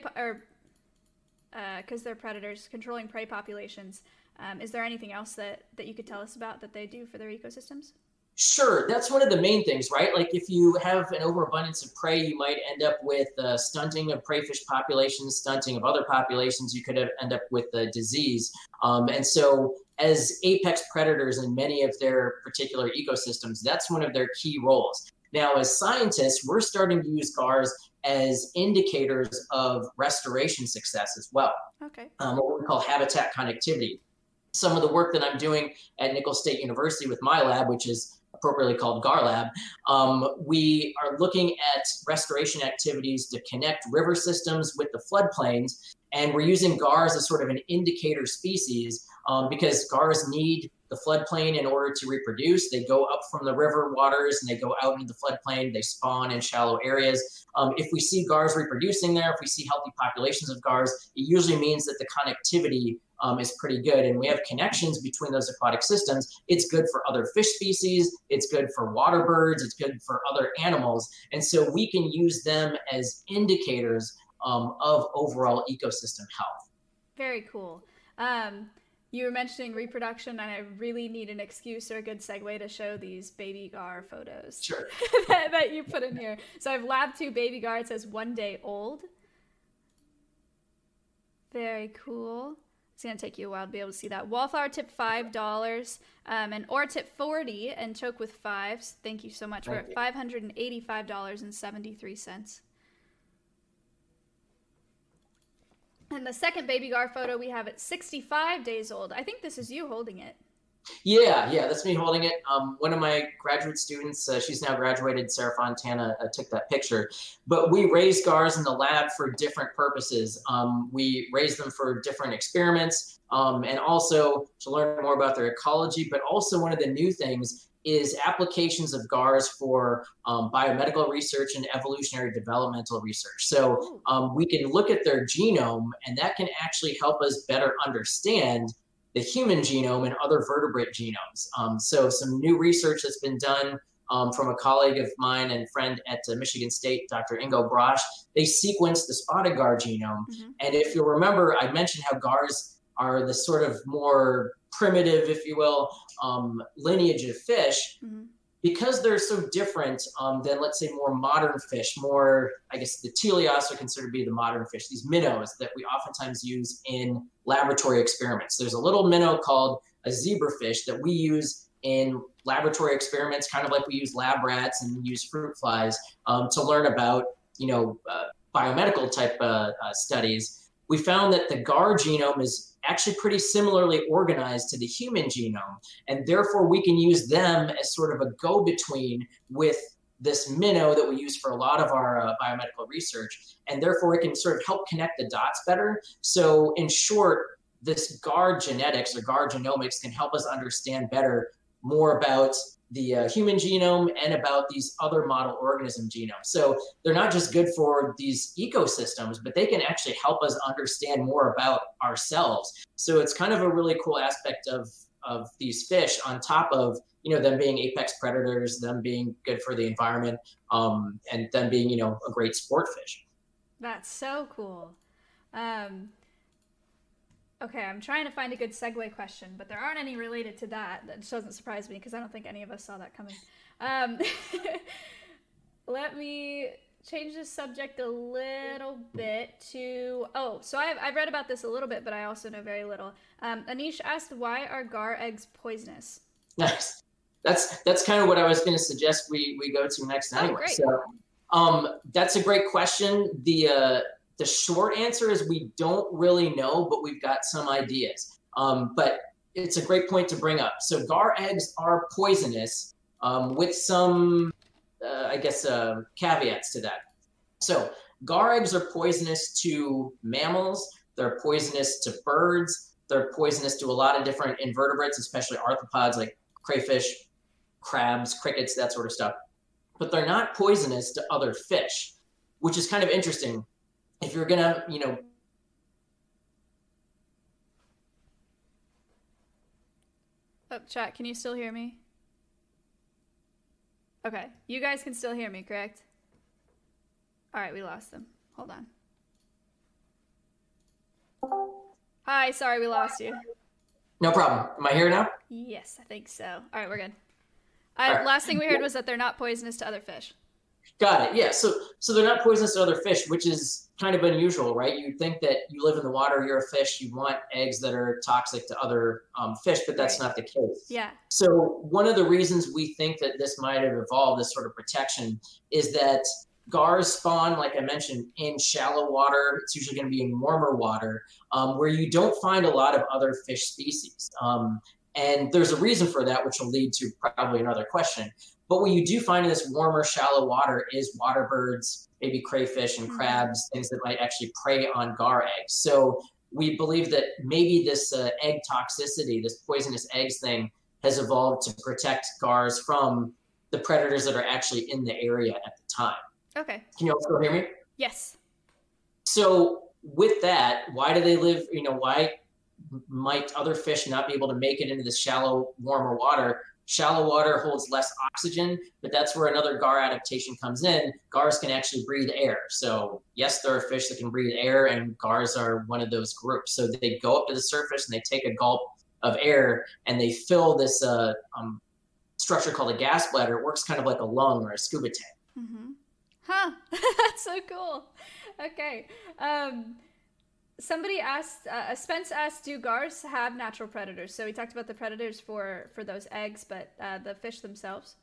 because they're predators, controlling prey populations. Is there anything else that you could tell us about that they do for their ecosystems? Sure, that's one of the main things, right? Like if you have an overabundance of prey, you might end up with stunting of prey fish populations, stunting of other populations. You could end up with disease. And so as apex predators in many of their particular ecosystems, that's one of their key roles. Now, as scientists, we're starting to use GARs as indicators of restoration success as well. Okay. What we call habitat connectivity. Some of the work that I'm doing at Nicholls State University with my lab, which is appropriately called GAR Lab, we are looking at restoration activities to connect river systems with the floodplains. And we're using GARs as sort of an indicator species because GARs need the floodplain in order to reproduce. They go up from the river waters and they go out into the floodplain. They spawn in shallow areas. If we see GARs reproducing there, if we see healthy populations of GARs, it usually means that the connectivity is pretty good, and we have connections between those aquatic systems. It's good for other fish species, it's good for water birds, it's good for other animals, and so we can use them as indicators of overall ecosystem health. Very cool. You were mentioning reproduction, and I really need an excuse or a good segue to show these baby gar photos. Sure. that you put in here. So I have Lab 2 baby gar. It says 1 day old. Very cool. It's going to take you a while to be able to see that. Wallflower tip $5, and oar tip 40, and choke with 5s. Thank you so much. We're at $585.73. And the second baby gar photo we have at 65 days old. I think this is you holding it. Yeah, that's me holding it. One of my graduate students, she's now graduated, Sarah Fontana, took that picture. But we raise GARs in the lab for different purposes. We raise them for different experiments and also to learn more about their ecology. But also one of the new things is applications of GARs for biomedical research and evolutionary developmental research. So we can look at their genome, and that can actually help us better understand the human genome and other vertebrate genomes. So some new research that's been done from a colleague of mine and friend at Michigan State, Dr. Ingo Brosch. They sequenced the spotted gar genome. Mm-hmm. And if you'll remember, I mentioned how GARs are the sort of more primitive, if you will, lineage of fish. Mm-hmm. Because they're so different than, let's say, more modern fish, more, I guess, the teleosts are considered to be the modern fish, these minnows that we oftentimes use in laboratory experiments. There's a little minnow called a zebrafish that we use in laboratory experiments, kind of like we use lab rats and use fruit flies to learn about, biomedical type studies. We found that the GAR genome is actually pretty similarly organized to the human genome, and therefore we can use them as sort of a go-between with this minnow that we use for a lot of our biomedical research, and therefore it can sort of help connect the dots better. So in short, this GAR genetics or GAR genomics can help us understand better more about the human genome and about these other model organism genomes. So they're not just good for these ecosystems, but they can actually help us understand more about ourselves. So it's kind of a really cool aspect of these fish on top of, them being apex predators, them being good for the environment, and them being, a great sport fish. That's so cool. Okay, I'm trying to find a good segue question, but there aren't any related to that. That just doesn't surprise me because I don't think any of us saw that coming. Let me change the subject a little bit to... Oh, so I've read about this a little bit, but I also know very little. Anish asked, why are gar eggs poisonous? Nice. That's kind of what I was going to suggest we go to next anyway. Great. So that's a great question. The short answer is we don't really know, but we've got some ideas. But it's a great point to bring up. So gar eggs are poisonous with some, caveats to that. So gar eggs are poisonous to mammals. They're poisonous to birds. They're poisonous to a lot of different invertebrates, especially arthropods like crayfish, crabs, crickets, that sort of stuff. But they're not poisonous to other fish, which is kind of interesting. If you're gonna, Oh, chat, can you still hear me? Okay, you guys can still hear me, correct? All right, we lost them. Hold on. Hi, sorry we lost you. No problem. Am I here now? Yes, I think so. All right, we're good. right. Last thing we heard was that they're not poisonous to other fish. Got it. Yeah. So they're not poisonous to other fish, which is kind of unusual, right? You'd think that you live in the water, you're a fish, you want eggs that are toxic to other fish, but that's not the case. Yeah. So one of the reasons we think that this might have evolved, this sort of protection, is that gars spawn, like I mentioned, in shallow water. It's usually going to be in warmer water, where you don't find a lot of other fish species. And there's a reason for that, which will lead to probably another question. But what you do find in this warmer, shallow water is water birds, maybe crayfish and crabs, things that might actually prey on gar eggs. So we believe that maybe this egg toxicity, this poisonous eggs thing, has evolved to protect gars from the predators that are actually in the area at the time. Okay. Can you also hear me? Yes. So with that, why do they live, why might other fish not be able to make it into this shallow, warmer water? Shallow water holds less oxygen, but that's where another gar adaptation comes in. Gars can actually breathe air. So yes, there are fish that can breathe air, and gars are one of those groups. So they go up to the surface and they take a gulp of air and they fill this structure called a gas bladder. It works kind of like a lung or a scuba tank. Mm-hmm. Huh. That's so cool. Okay. Somebody asked, Spence asked, do gars have natural predators? So we talked about the predators for those eggs, but the fish themselves?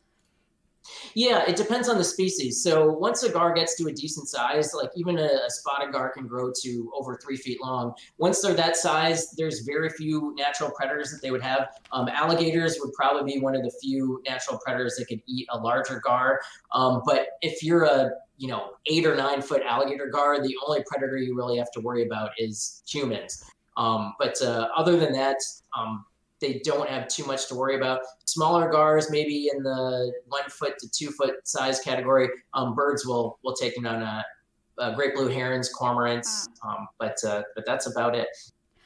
Yeah, it depends on the species. So once a gar gets to a decent size, like even a spotted gar can grow to over 3 feet long. Once they're that size, there's very few natural predators that they would have. Alligators would probably be one of the few natural predators that could eat a larger gar. But if you're a 8 or 9 foot alligator gar, the only predator you really have to worry about is humans. But other than that, they don't have too much to worry about. Smaller gars, maybe in the 1 foot to 2 foot size category. Birds will take them down. Great blue herons, cormorants, but that's about it.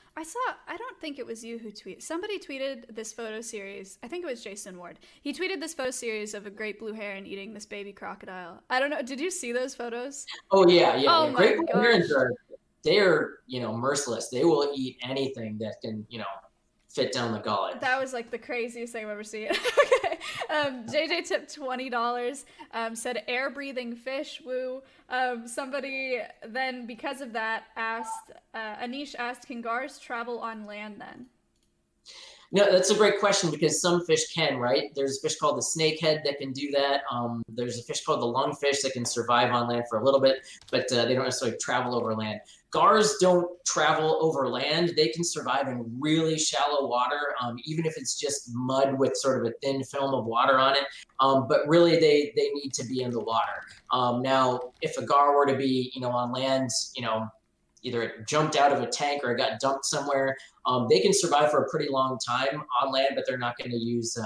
I don't think it was you who tweeted. Somebody tweeted this photo series. I think it was Jason Ward. He tweeted this photo series of a great blue heron eating this baby crocodile. I don't know. Did you see those photos? Oh yeah. Oh, great blue herons they're merciless. They will eat anything that can fit down the gullet. That was like the craziest thing I've ever seen. Okay. JJ tipped $20, said air breathing fish, woo. Somebody then, because of that, asked, Anish asked, can gars travel on land then? No, that's a great question because some fish can, right? There's a fish called the snakehead that can do that. There's a fish called the lungfish that can survive on land for a little bit, but they don't necessarily travel over land. Gars don't travel over land. They can survive in really shallow water, even if it's just mud with sort of a thin film of water on it. But really, they need to be in the water. Now, if a gar were to be, on land, either it jumped out of a tank or it got dumped somewhere, they can survive for a pretty long time on land, but they're not going to use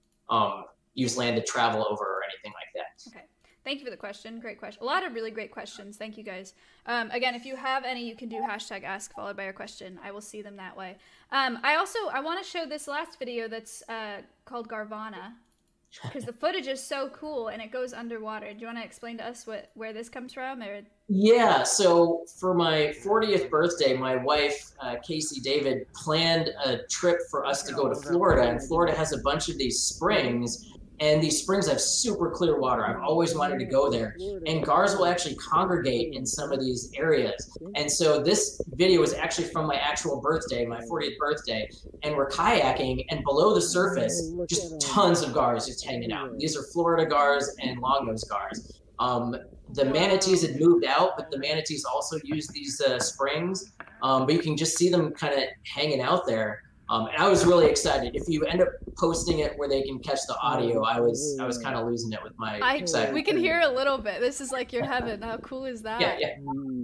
land to travel over or anything like that. Okay. Thank you for the question. Great question. A lot of really great questions. Thank you, guys. Again, if you have any, you can do #ask followed by your question. I will see them that way. I want to show this last video that's called Garvana, because the footage is so cool and it goes underwater. Do you want to explain to us where this comes from? Or... Yeah, so for my 40th birthday, my wife, Casey David, planned a trip for us to go to Florida. And Florida has a bunch of these springs, and these springs have super clear water. I've always wanted to go there. And gars will actually congregate in some of these areas. And so this video is actually from my actual birthday, my 40th birthday. And we're kayaking, and below the surface, just tons of gars just hanging out. These are Florida gars and longnose gars. The manatees had moved out, but the manatees also use these springs. But you can just see them kind of hanging out there. And I was really excited. If you end up posting it where they can catch the audio, I was kind of losing it with my excitement. We can hear a little bit. This is like your heaven. How cool is that? Yeah.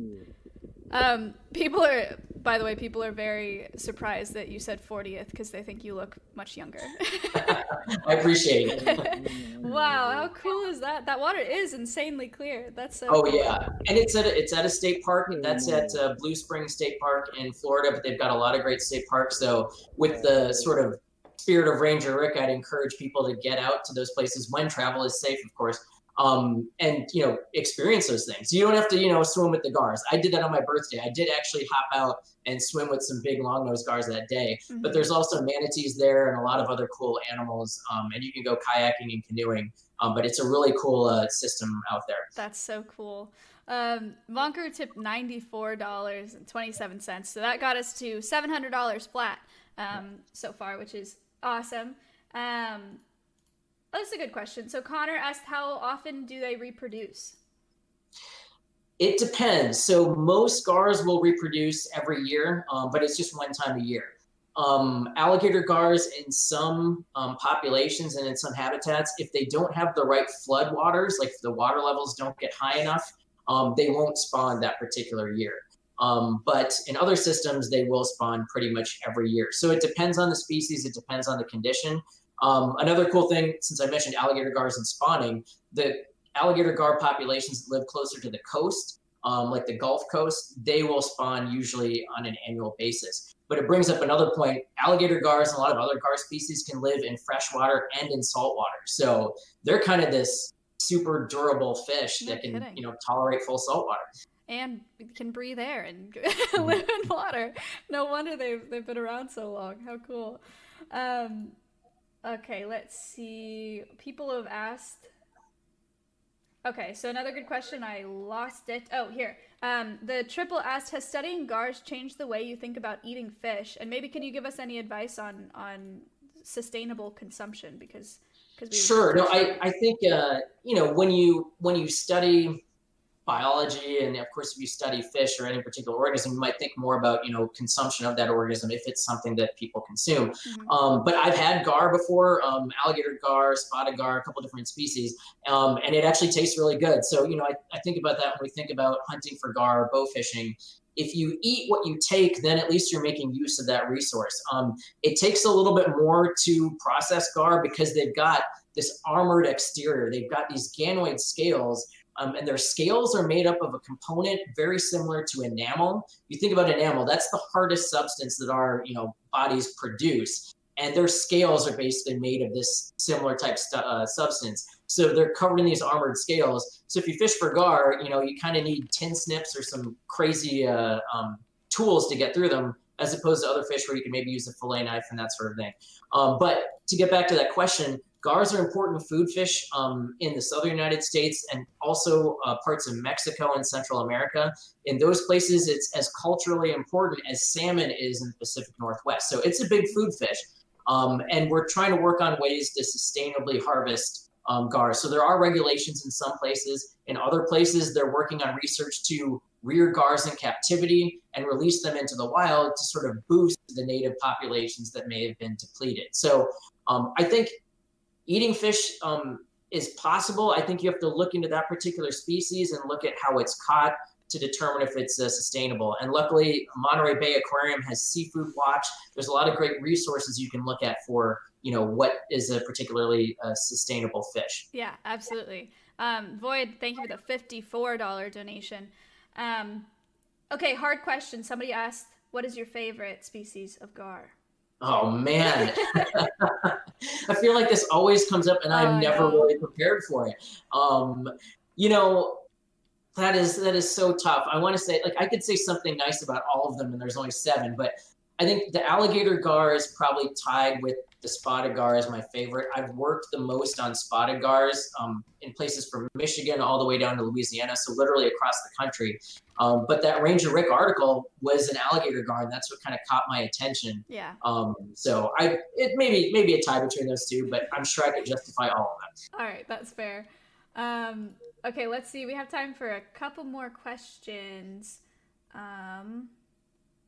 People are very surprised that you said 40th because they think you look much younger. I appreciate it. Wow, how cool is that? That water is insanely clear. That's so cool. cool. Yeah, and it's at a state park. That's at Blue Springs State Park in Florida, but they've got a lot of great state parks. So with the sort of spirit of Ranger Rick, I'd encourage people to get out to those places when travel is safe, of course. And experience those things. You don't have to swim with the gars. I did that on my birthday. I did actually hop out and swim with some big long-nosed gars that day. Mm-hmm. But there's also manatees there and a lot of other cool animals. And you can go kayaking and canoeing. But it's a really cool system out there. That's so cool. Vonker tipped $94.27. So that got us to $700 flat so far, which is awesome. That's a good question. So Connor asked, how often do they reproduce? It depends. So most gars will reproduce every year, but it's just one time a year. Alligator gars in some populations and in some habitats, if they don't have the right flood waters, like if the water levels don't get high enough, they won't spawn that particular year. But in other systems, they will spawn pretty much every year. So it depends on the species. It depends on the condition. Another cool thing, since I mentioned alligator gars and spawning, the alligator gar populations that live closer to the coast, like the Gulf Coast, they will spawn usually on an annual basis. But it brings up another point. Alligator gars and a lot of other gar species can live in freshwater and in saltwater. So they're kind of this super durable fish that can, tolerate full saltwater. And can breathe air and live in water. No wonder they've been around so long. How cool. Okay, let's see. People have asked. Okay, so another good question. I lost it. Oh, here. The triple asked, has studying gars changed the way you think about eating fish? And maybe can you give us any advice on sustainable consumption? Because sure. No, I think when you study biology, and of course, if you study fish or any particular organism, you might think more about, consumption of that organism if it's something that people consume. Mm-hmm. But I've had gar before, alligator gar, spotted gar, a couple different species, and it actually tastes really good. So, I think about that when we think about hunting for gar, bow fishing. If you eat what you take, then at least you're making use of that resource. It takes a little bit more to process gar because they've got this armored exterior. They've got these ganoid scales. And their scales are made up of a component very similar to enamel. You think about enamel, that's the hardest substance that our bodies produce. And their scales are basically made of this similar type substance. So they're covered in these armored scales. So if you fish for gar, you kind of need tin snips or some crazy tools to get through them, as opposed to other fish where you can maybe use a fillet knife and that sort of thing. But to get back to that question, gars are important food fish in the southern United States and also parts of Mexico and Central America. In those places, it's as culturally important as salmon is in the Pacific Northwest. So it's a big food fish. And we're trying to work on ways to sustainably harvest gars. So there are regulations in some places. In other places, they're working on research to rear gars in captivity and release them into the wild to sort of boost the native populations that may have been depleted. So I think eating fish is possible. I think you have to look into that particular species and look at how it's caught to determine if it's sustainable. And luckily, Monterey Bay Aquarium has Seafood Watch. There's a lot of great resources you can look at for, what is a particularly sustainable fish. Yeah, absolutely. Void, thank you for the $54 donation. Okay, hard question. Somebody asked, what is your favorite species of gar? Oh, man. I feel like this always comes up and I'm never really prepared for it. That is so tough. I want to say, I could say something nice about all of them and there's only 7, but I think the alligator gar is probably tied with the spotted gar as my favorite. I've worked the most on spotted gars in places from Michigan all the way down to Louisiana, so literally across the country. But that Ranger Rick article was an alligator gar, and that's what kind of caught my attention. Yeah. So it maybe a tie between those two, but I'm sure I could justify all of them. All right, that's fair. Okay, let's see. We have time for a couple more questions.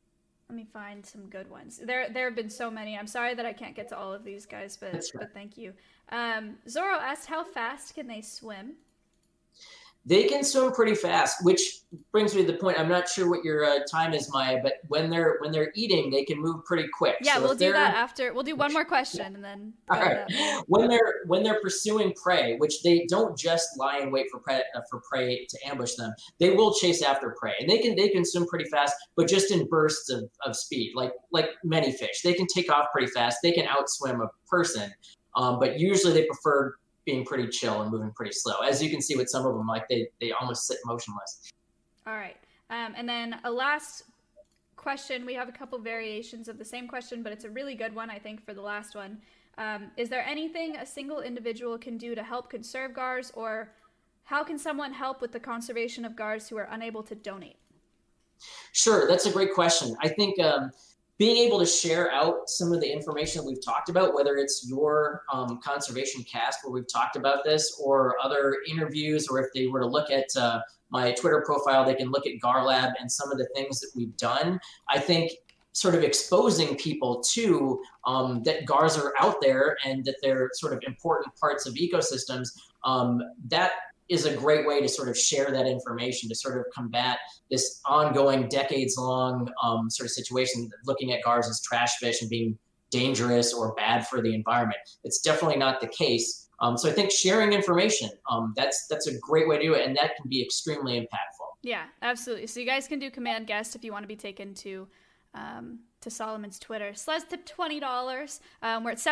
Let me find some good ones. There have been so many. I'm sorry that I can't get to all of these guys, but thank you. Zoro asked, how fast can they swim? They can swim pretty fast, which brings me to the point. I'm not sure what your time is, Maya, but when they're eating, they can move pretty quick. Yeah, so we'll do that after. We'll do one more question and then. All right. When they're pursuing prey, which they don't just lie in wait for prey to ambush them, they will chase after prey, and they can swim pretty fast, but just in bursts of speed, like many fish. They can take off pretty fast. They can outswim a person, but usually they prefer being pretty chill and moving pretty slow. As you can see with some of them, like they almost sit motionless. All right. And then a last question. We have a couple variations of the same question, but it's a really good one, I think, for the last one. Is there anything a single individual can do to help conserve gars, or how can someone help with the conservation of gars who are unable to donate? Sure, that's a great question. I think being able to share out some of the information that we've talked about, whether it's your conservation cast where we've talked about this, or other interviews, or if they were to look at my Twitter profile, they can look at Gar Lab and some of the things that we've done. I think sort of exposing people to that gars are out there and that they're sort of important parts of ecosystems, that is a great way to sort of share that information, to sort of combat this ongoing decades-long sort of situation, looking at gars as trash fish and being dangerous or bad for the environment. It's definitely not the case. So I think sharing information, that's a great way to do it, and that can be extremely impactful. Yeah, absolutely. So you guys can do command guest if you want to be taken to Solomon's Twitter. Slez tip $20. We're at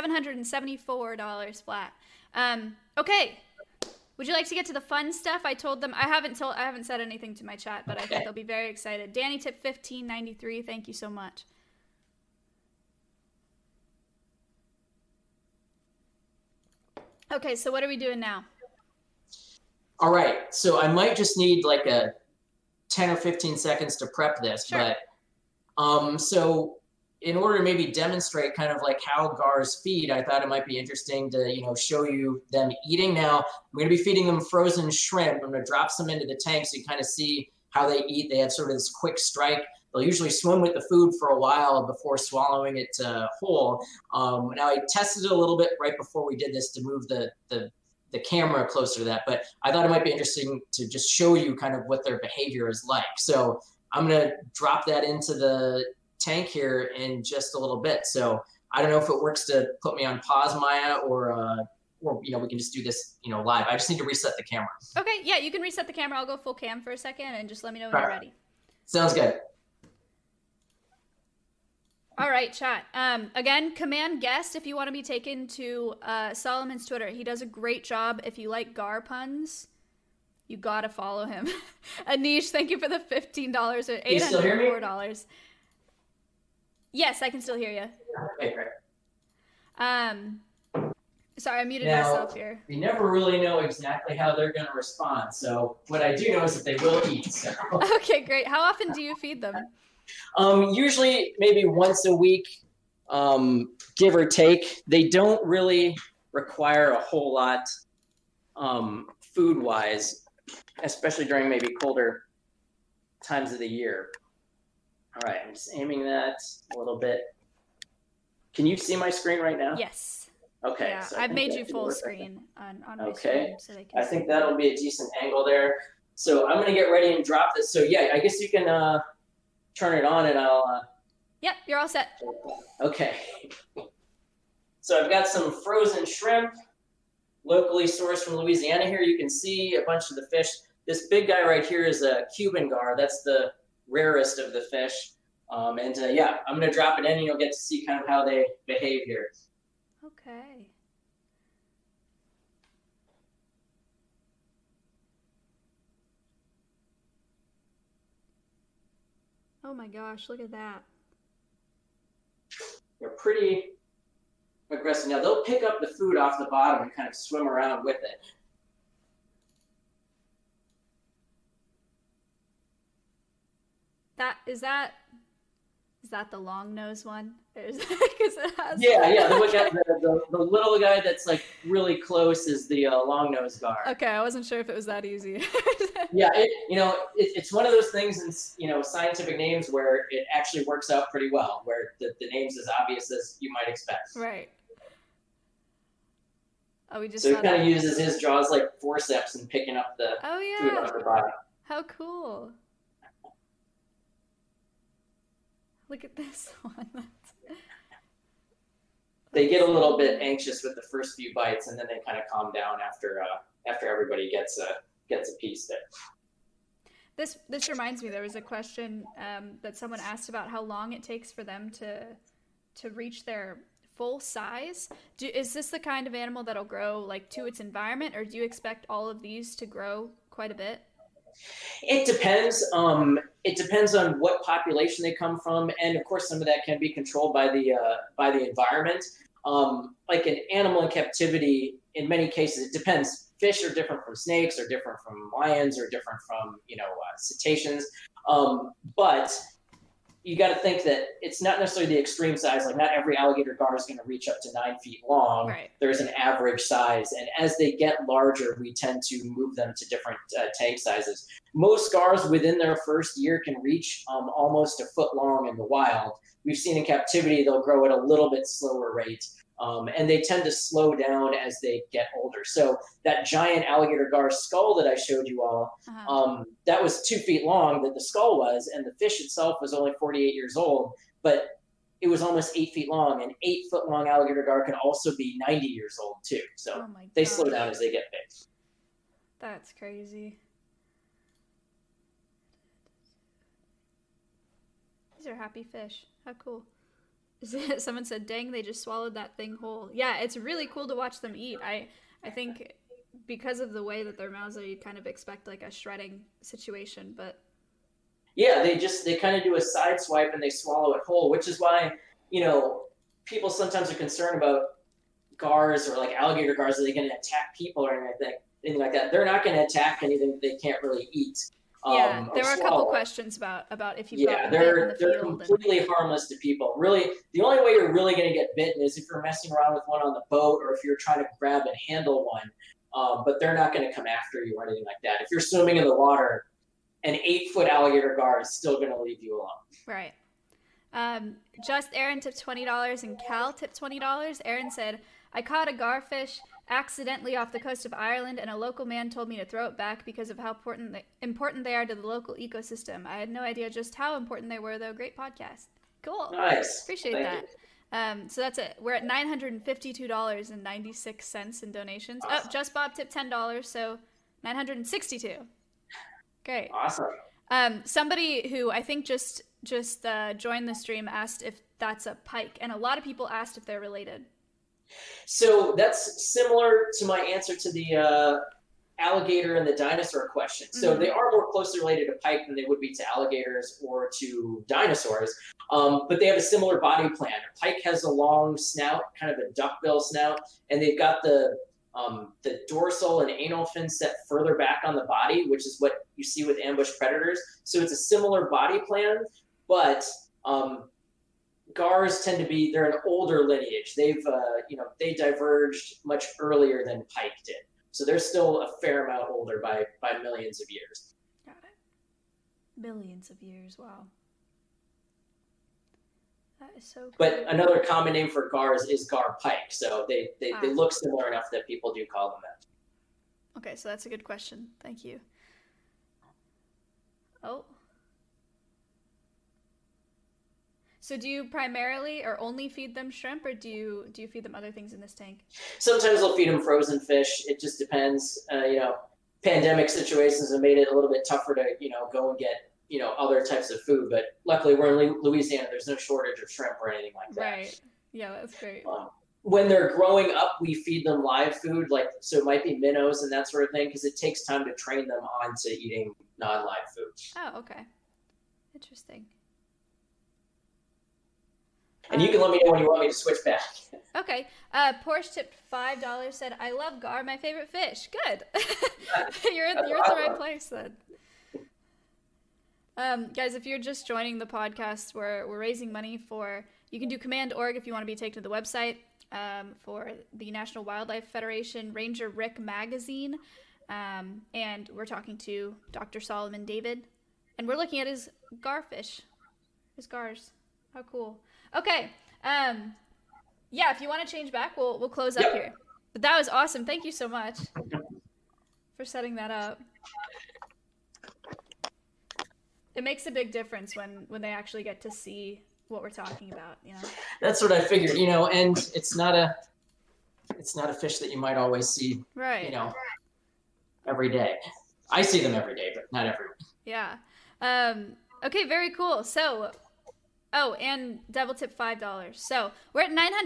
$774 flat. Okay. Would you like to get to the fun stuff? I told them I haven't said anything to my chat, but I think they'll be very excited. Danny tip $15.93. Thank you so much. Okay, so what are we doing now? All right, so I might just need like a 10 or 15 seconds to prep this, sure. But so in order to maybe demonstrate kind of like how gars feed, I thought it might be interesting to, show you them eating. Now, I'm going to be feeding them frozen shrimp. I'm going to drop some into the tank so you kind of see how they eat. They have sort of this quick strike. They'll usually swim with the food for a while before swallowing it whole. Now, I tested it a little bit right before we did this to move the camera closer to that, but I thought it might be interesting to just show you kind of what their behavior is like. So I'm going to drop that into the tank here in just a little bit. So I don't know if it works to put me on pause, Maya, or we can just do this live. I just need to reset the camera. Okay, yeah, you can reset the camera. I'll go full cam for a second and just let me know when you're ready. Sounds good. All right, chat. Again, command guest if you want to be taken to Solomon's Twitter. He does a great job. If you like gar puns, you gotta follow him. Anish, thank you for the $15 or $804. Yes, I can still hear you. Okay, great. Sorry, I muted myself here. You never really know exactly how they're going to respond. So what I do know is that they will eat. So. Okay, great. How often do you feed them? Usually maybe once a week, give or take. They don't really require a whole lot food-wise, especially during maybe colder times of the year. All right, I'm just aiming that a little bit. Can you see my screen right now? Yes. Okay. Yeah, so I've made you full screen on my screen so they can I think that'll be a decent angle there. So I'm going to get ready and drop this. So yeah, I guess you can turn it on and I'll... Yep, you're all set. Okay. So I've got some frozen shrimp, locally sourced from Louisiana here. You can see a bunch of the fish. This big guy right here is a Cuban gar. That's the rarest of the fish. Yeah, I'm going to drop it in and you'll get to see kind of how they behave here. Okay. Oh my gosh, look at that. They're pretty aggressive. Now they'll pick up the food off the bottom and kind of swim around with it. Is that the long nose one? Because it has. Yeah. The little guy that's like really close is the long-nosed gar. Okay, I wasn't sure if it was that easy. Yeah, it's one of those things in scientific names where it actually works out pretty well, where the name's as obvious as you might expect. Right. Oh, we just. So he kind of uses his jaws like forceps in picking up the food off the body. How cool! Look at this one. They get a little bit anxious with the first few bites, and then they kind of calm down after everybody gets a piece there. This reminds me, there was a question that someone asked about how long it takes for them to reach their full size. Is this the kind of animal that'll grow like to its environment, or do you expect all of these to grow quite a bit? It depends. It depends on what population they come from, and of course, some of that can be controlled by the environment. Like an animal in captivity, in many cases, it depends. Fish are different from snakes, or different from lions, or different from cetaceans. But you got to think that it's not necessarily the extreme size. Like not every alligator gar is going to reach up to 9 feet long. Right. There's an average size. And as they get larger, we tend to move them to different tank sizes. Most gars within their first year can reach almost a foot long in the wild. We've seen in captivity, they'll grow at a little bit slower rate. And they tend to slow down as they get older. So that giant alligator gar skull that I showed you all, that was 2 feet long, that the skull was, and the fish itself was only 48 years old, but it was almost 8 feet long. An 8 foot long alligator gar can also be 90 years old too. So they slow down as they get big. That's crazy. These are happy fish. How cool. Someone said, dang, they just swallowed that thing whole. Yeah, it's really cool to watch them eat. I think because of the way that their mouths are, you kind of expect like a shredding situation, but yeah, they kind of do a side swipe and they swallow it whole, which is why, people sometimes are concerned about gars or like alligator gars. Are they going to attack people or anything like that? They're not going to attack anything they can't really eat. Yeah, there were a couple questions about if you've got they're in the field completely harmless to people. Really, the only way you're really going to get bitten is if you're messing around with one on the boat or if you're trying to grab and handle one. But they're not going to come after you or anything like that. If you're swimming in the water, an 8 foot alligator gar is still going to leave you alone. Right. Just Aaron tipped $20 and Cal tipped $20. Aaron said, I caught a garfish accidentally off the coast of Ireland, and a local man told me to throw it back because of how important they are to the local ecosystem. I had no idea just how important they were, though. Great podcast. Cool. Nice. Appreciate that. So that's it. We're at $952.96 in donations. Awesome. Oh, Just Bob tipped $10, so $962. Great. Awesome. Somebody who I think just joined the stream asked if that's a pike, and a lot of people asked if they're related. So that's similar to my answer to the alligator and the dinosaur question. So they are more closely related to pike than they would be to alligators or to dinosaurs, but they have a similar body plan. A pike has a long snout, kind of a duckbill snout, and they've got the dorsal and anal fins set further back on the body, which is what you see with ambush predators. So it's a similar body plan, but gars tend to be, they're an older lineage. They've, they diverged much earlier than pike did. So they're still a fair amount older by millions of years. Got it. Millions of years, wow. That is so cool. But another common name for gars is gar pike. So they look similar enough that people do call them that. Okay, so that's a good question. Thank you. Oh. So do you primarily or only feed them shrimp, or do you feed them other things in this tank? Sometimes I'll feed them frozen fish. It just depends. Pandemic situations have made it a little bit tougher to, go and get, other types of food. But luckily we're in Louisiana. There's no shortage of shrimp or anything like that. Right. Yeah, that's great. When they're growing up, we feed them live food, so it might be minnows and that sort of thing, because it takes time to train them onto eating non-live food. Oh, okay. Interesting. And you can let me know when you want me to switch back. Okay. Porsche tipped $5, said, I love gar, my favorite fish. Good. You're at the right place then. Guys, if you're just joining the podcast, we're raising money for, you can do Command.org if you want to be taken to the website, for the National Wildlife Federation Ranger Rick magazine. And we're talking to Dr. Solomon David, and we're looking at his garfish, his gars. How cool. Okay. Yeah, if you want to change back, we'll close up here. But that was awesome. Thank you so much for setting that up. It makes a big difference when they actually get to see what we're talking about, you know? That's what I figured, you know, and it's not a fish that you might always see, right, you know, every day. I see them every day, but not everyone. Yeah. Okay, very cool. So, oh, and Devil Tip $5. So we're at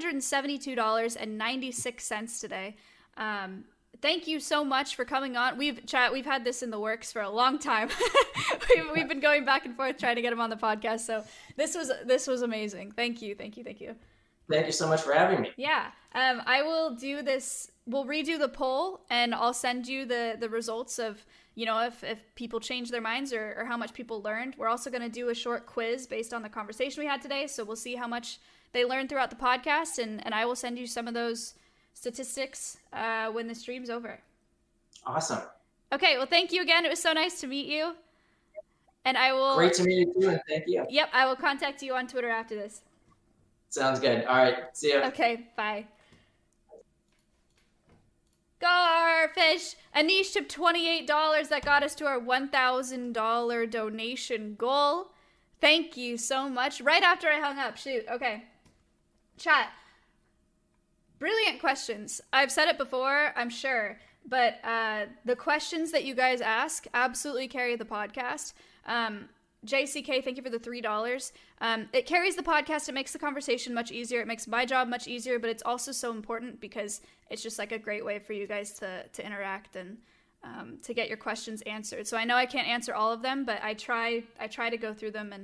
$972.96 today. Thank you so much for coming on. We've had this in the works for a long time. we've been going back and forth trying to get him on the podcast. So this was amazing. Thank you. Thank you so much for having me. Yeah. I will do this. We'll redo the poll, and I'll send you the results of, you know, if people change their minds or how much people learned. We're also going to do a short quiz based on the conversation we had today. So we'll see how much they learned throughout the podcast, and I will send you some of those statistics when the stream's over. Awesome. Okay, well, thank you again. It was so nice to meet you. And I will... Great to meet you too, and thank you. Yep, I will contact you on Twitter after this. Sounds good. All right, see ya. Okay, bye. Garfish! Anish tipped $28. That got us to our $1,000 donation goal. Thank you so much. Right after I hung up. Shoot. Okay. Chat. Brilliant questions. I've said it before, I'm sure, but the questions that you guys ask absolutely carry the podcast. JCK, thank you for the $3. It carries the podcast. It makes the conversation much easier. It makes my job much easier, but it's also so important because it's just like a great way for you guys to interact and to get your questions answered. So I know I can't answer all of them, but I try to go through them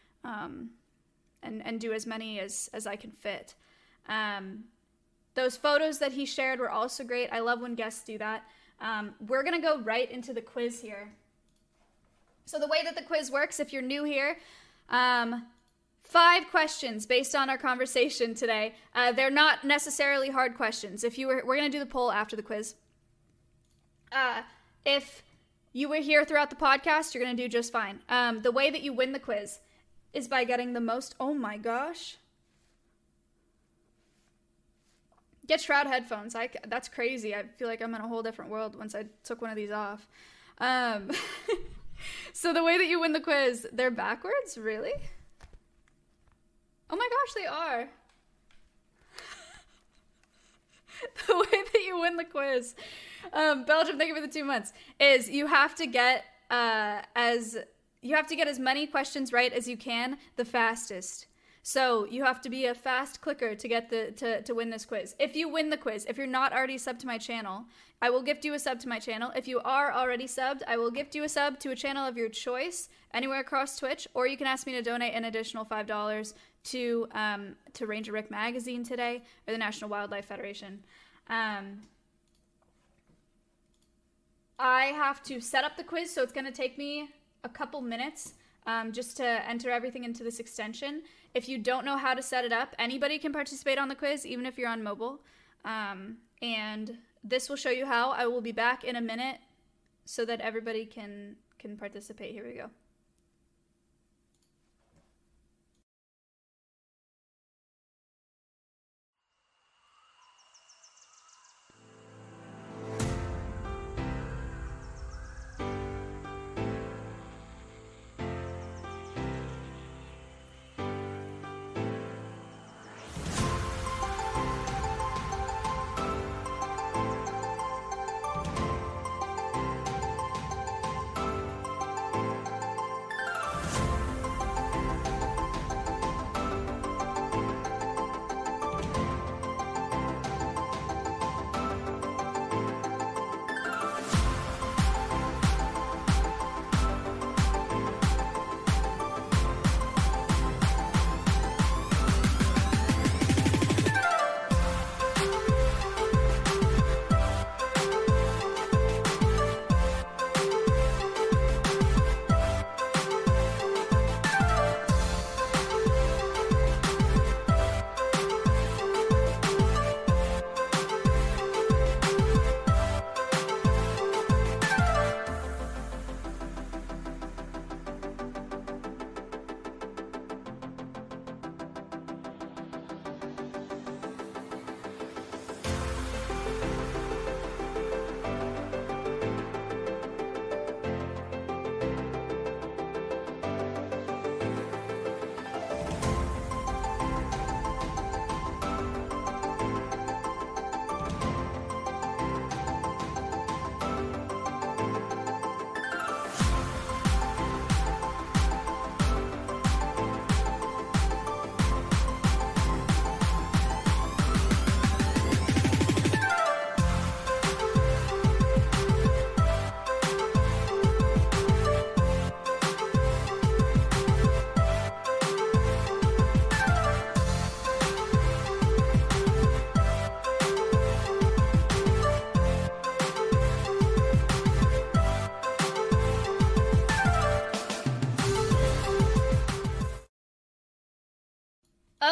and do as many as I can fit. Those photos that he shared were also great. I love when guests do that. We're going to go right into the quiz here. So the way that the quiz works, if you're new here, 5 questions based on our conversation today. They're not necessarily hard questions. We're going to do the poll after the quiz. If you were here throughout the podcast, you're going to do just fine. The way that you win the quiz is by getting the most... Oh my gosh. Get Shroud headphones. That's crazy. I feel like I'm in a whole different world once I took one of these off. So the way that you win the quiz, they're backwards? Really? Oh my gosh, they are. The way that you win the quiz, Belgium, thank you for the 2 months, is you have to get as many questions right as you can the fastest. So you have to be a fast clicker to get to win this quiz. If you win the quiz, if you're not already subbed to my channel, I will gift you a sub to my channel. If you are already subbed, I will gift you a sub to a channel of your choice anywhere across Twitch, or you can ask me to donate an additional $5 to Ranger Rick magazine today, or the National Wildlife Federation. I have to set up the quiz, so it's going to take me a couple minutes just to enter everything into this extension. If you don't know how to set it up, anybody can participate on the quiz, even if you're on mobile. And this will show you how. I will be back in a minute so that everybody can participate. Here we go.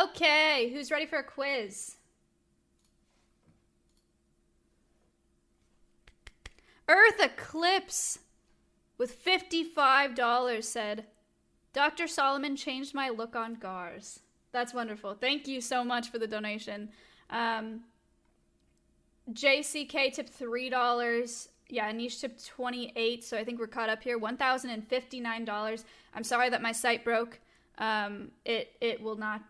Okay, who's ready for a quiz? Earth Eclipse with $55 said, Dr. Solomon changed my look on GARS. That's wonderful. Thank you so much for the donation. JCK tipped $3. Yeah, Anish tipped $28, so I think we're caught up here. $1,059. I'm sorry that my site broke. It will not,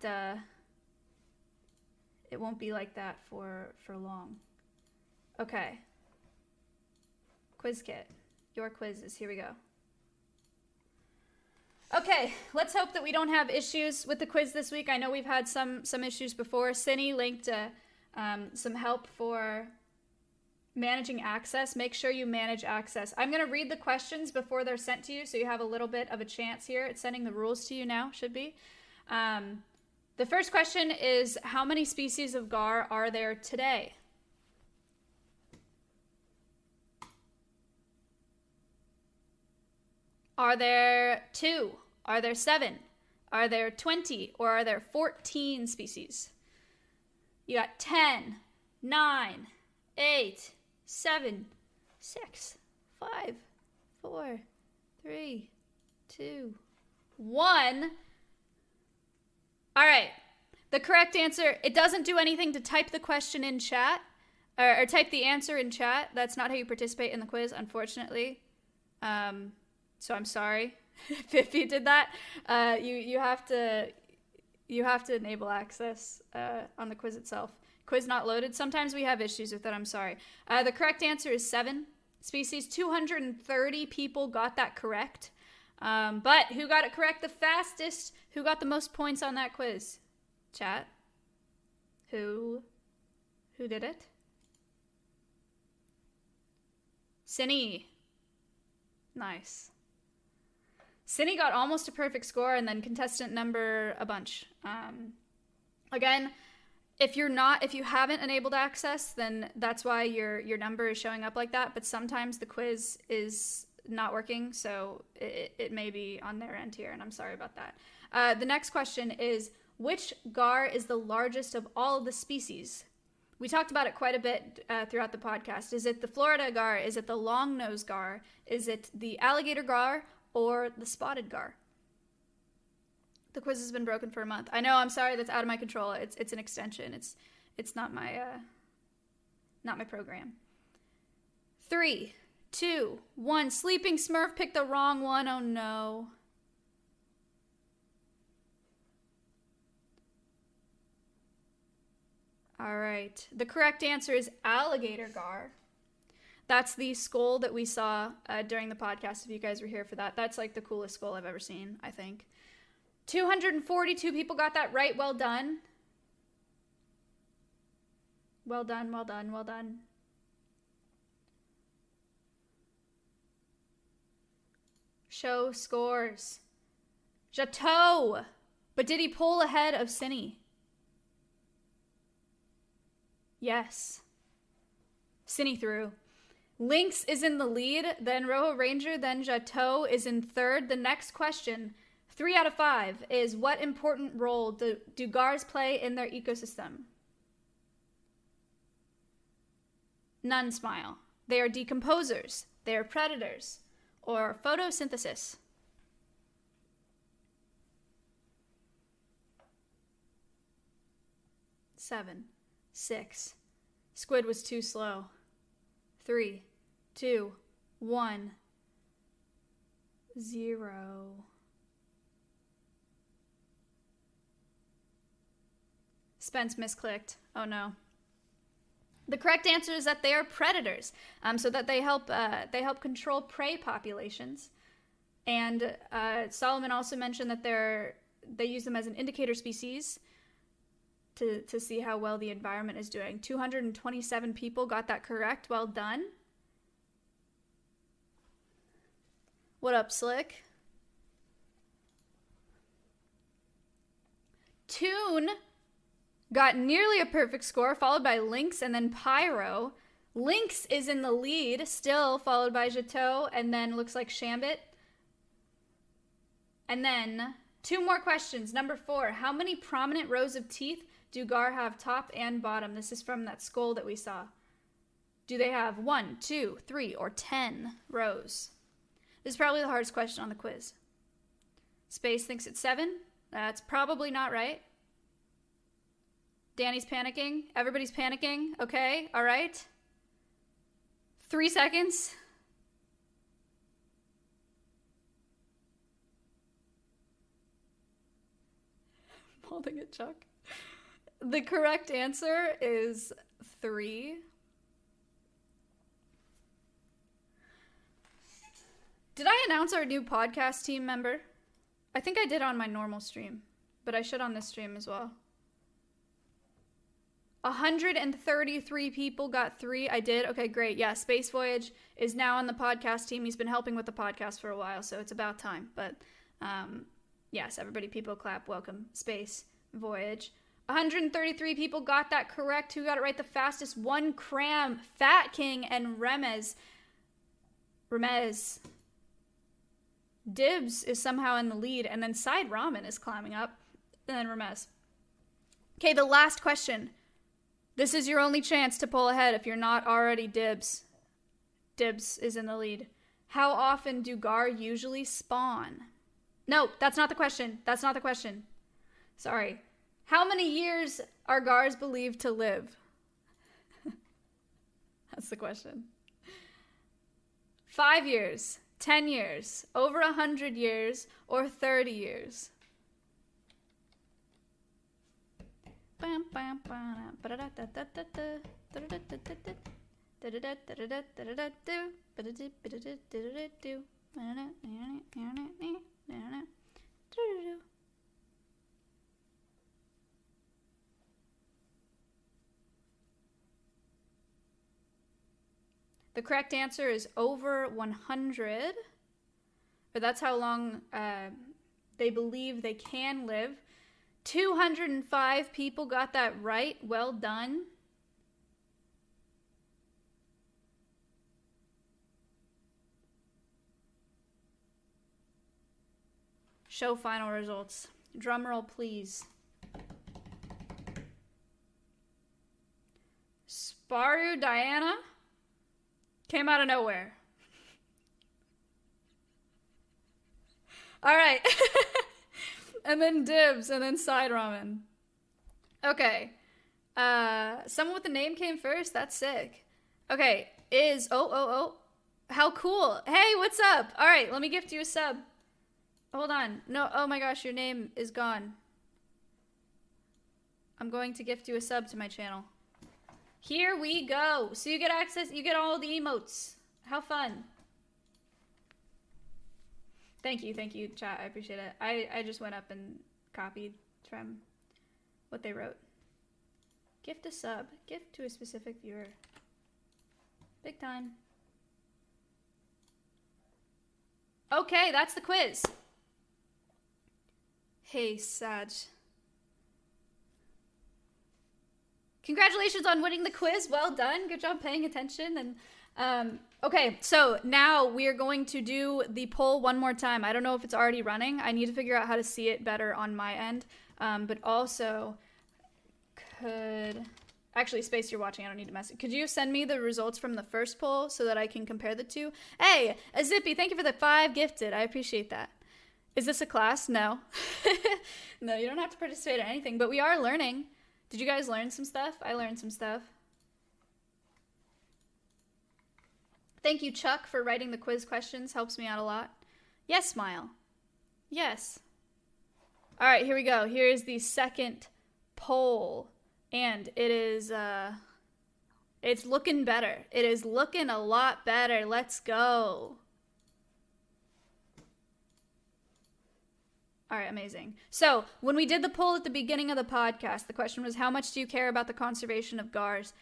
it won't be like that for long. Okay. Quiz kit. Your quizzes. Here we go. Okay, let's hope that we don't have issues with the quiz this week. I know we've had some issues before. Cine linked some help for managing access. Make sure you manage access. I'm going to read the questions before they're sent to you, so you have a little bit of a chance here. It's sending the rules to you now, should be. The first question is, how many species of GAR are there today? Are there 2? Are there 7? Are there 20? Or are there 14 species? You got 10, 9, 8, 7, 6, 5, 4, 3, 2, 1. All right. The correct answer, it doesn't do anything to type the question in chat or type the answer in chat. That's not how you participate in the quiz, unfortunately. So I'm sorry if you did that. You have to enable access on the quiz itself. Quiz not loaded. Sometimes we have issues with it. I'm sorry. The correct answer is 7 species. 230 people got that correct. But who got it correct the fastest? Who got the most points on that quiz? Chat. Who did it? Cine. Nice. Cine got almost a perfect score, and then contestant number a bunch. Again, if you haven't enabled access, then that's why your number is showing up like that. But sometimes the quiz is not working, so it may be on their end here, and I'm sorry about that. The next question is, which GAR is the largest of all of the species? We talked about it quite a bit throughout the podcast. Is it the Florida GAR? Is it the long-nosed GAR? Is it the alligator GAR? Or the spotted GAR? The quiz has been broken for a month. I know, I'm sorry, that's out of my control. It's an extension. It's not my program. 3, 2, 1. Sleeping Smurf picked the wrong one. Oh no. All right. The correct answer is alligator GAR. That's the skull that we saw during the podcast, if you guys were here for that. That's like the coolest skull I've ever seen, I think. 242 people got that right. Well done. Well done, well done, well done. Show scores. Jateau! But did he pull ahead of Cine? Yes. Cine threw. Lynx is in the lead, then Rojo Ranger, then Jateau is in third. The next question, 3 out of 5, is what important role do GARs play in their ecosystem? None smile. They are decomposers. They are predators. Or photosynthesis. Seven, 6. Squid was too slow. 3, 2, 1, 0. Spence misclicked. Oh no. The correct answer is that they are predators, so that they help control prey populations. And Solomon also mentioned that they use them as an indicator species to see how well the environment is doing. 227 people got that correct. Well done. What up, Slick? Toon got nearly a perfect score, followed by Lynx and then Pyro. Lynx is in the lead, still followed by Jateau, and then looks like Shambit. And then 2 more questions. Number 4, how many prominent rows of teeth do gar have top and bottom? This is from that skull that we saw. Do they have 1, 2, 3, or 10 rows? This is probably the hardest question on the quiz. Space thinks it's 7. That's probably not right. Danny's panicking. Everybody's panicking. Okay, all right. 3 seconds. I'm holding it, Chuck. The correct answer is 3. Did I announce our new podcast team member? I think I did on my normal stream, but I should on this stream as well. 133 people got 3. I did. Okay, great. Yeah, Space Voyage is now on the podcast team. He's been helping with the podcast for a while, so it's about time. But yes, everybody, people clap. Welcome, Space Voyage. 133 people got that correct. Who got it right the fastest? 1 Cram, Fat King, and Remez. Dibs is somehow in the lead, and then Side Ramen is climbing up, and then Remez. Okay, the last question. This is your only chance to pull ahead if you're not already Dibs. Dibs is in the lead. How often do gar usually spawn? No, that's not the question. That's not the question. Sorry. How many years are gars believed to live? That's the question. 5 years, 10 years, over 100 years, or 30 years? The correct answer is over 100. But that's how long they believe they can live. 205 people got that right. Well done. Show final results. Drum roll, please. Sparu Diana came out of nowhere. All right. And then Dibs, and then Side Ramen. Okay. Someone with the name came first? That's sick. Okay, how cool. Hey, what's up? All right, let me gift you a sub. Hold on. No, oh my gosh, your name is gone. I'm going to gift you a sub to my channel. Here we go. So you get access, you get all the emotes. How fun. Thank you, chat. I appreciate it. I just went up and copied from what they wrote. Gift a sub. Gift to a specific viewer. Big time. Okay, that's the quiz. Hey, Saj. Congratulations on winning the quiz. Well done. Good job paying attention. And okay, so now we are going to do the poll one more time. I don't know if it's already running. I need to figure out how to see it better on my end. But also, actually, Space, you're watching. I don't need to message. Could you send me the results from the first poll so that I can compare the two? Hey, Zippy, thank you for the 5 gifted. I appreciate that. Is this a class? No. No, you don't have to participate in anything, but we are learning. Did you guys learn some stuff? I learned some stuff. Thank you, Chuck, for writing the quiz questions. Helps me out a lot. Yes, Smile. Yes. All right, here we go. Here is the second poll. And it is, it's looking better. It is looking a lot better. Let's go. All right, amazing. So when we did the poll at the beginning of the podcast, the question was, how much do you care about the conservation of gars?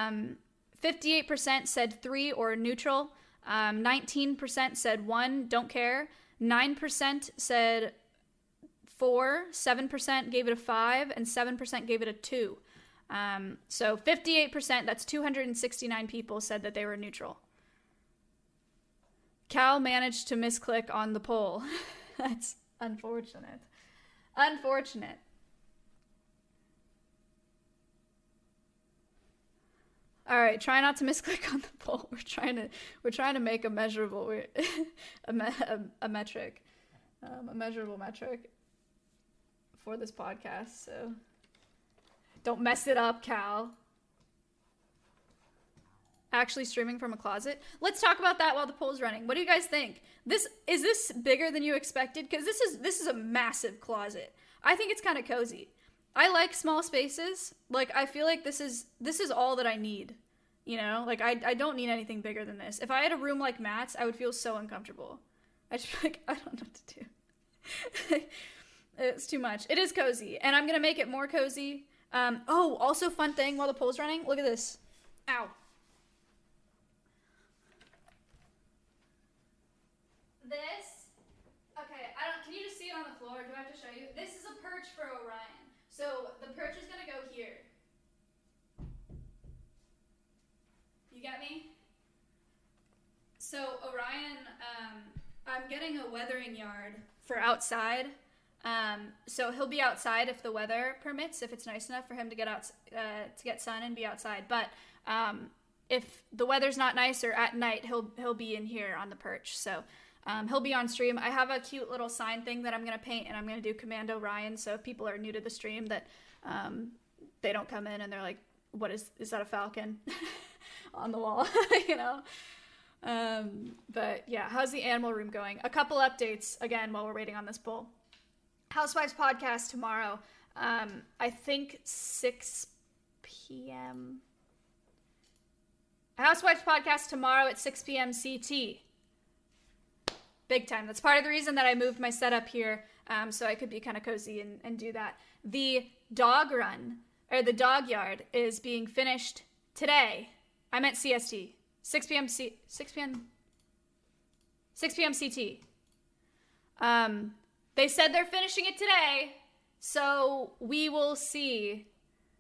58% said 3 or neutral. 19% said 1, don't care. 9% said 4. 7% gave it a 5, and 7% gave it a 2. So 58%, that's 269 people, said that they were neutral. Cal managed to misclick on the poll. That's unfortunate. Unfortunate. All right, try not to misclick on the poll. We're trying to make a measurable a metric, a measurable metric for this podcast. So don't mess it up, Cal. Actually streaming from a closet. Let's talk about that while the poll's running. What do you guys think? Is this bigger than you expected? Because this is a massive closet. I think it's kind of cozy. I like small spaces. Like, I feel like this is all that I need. You know, like I don't need anything bigger than this. If I had a room like Matt's, I would feel so uncomfortable. I just feel like I don't know what to do. It's too much. It is cozy, and I'm gonna make it more cozy. Oh, also fun thing while the poll's running. Look at this. Ow. This. Okay, can you just see it on the floor? Do I have to show you? This is a perch for Orion. So the perch is gonna go here. You get me? So Orion, I'm getting a weathering yard for outside. So he'll be outside if the weather permits, if it's nice enough for him to get out, to get sun and be outside. But if the weather's not nice or at night, he'll be in here on the perch. So he'll be on stream. I have a cute little sign thing that I'm gonna paint, and I'm gonna do Commando Ryan. So if people are new to the stream, that they don't come in and they're like, "What is that a falcon?" on the wall, you know. But yeah, how's the animal room going? A couple updates again while we're waiting on this poll. Housewives podcast tomorrow. I think 6 p.m. Housewives podcast tomorrow at 6 p.m. CT. Big time. That's part of the reason that I moved my setup here, so I could be kind of cozy and do that. The dog run, or the dog yard, is being finished today. I meant CST. 6 p.m. CT. They said they're finishing it today, so we will see.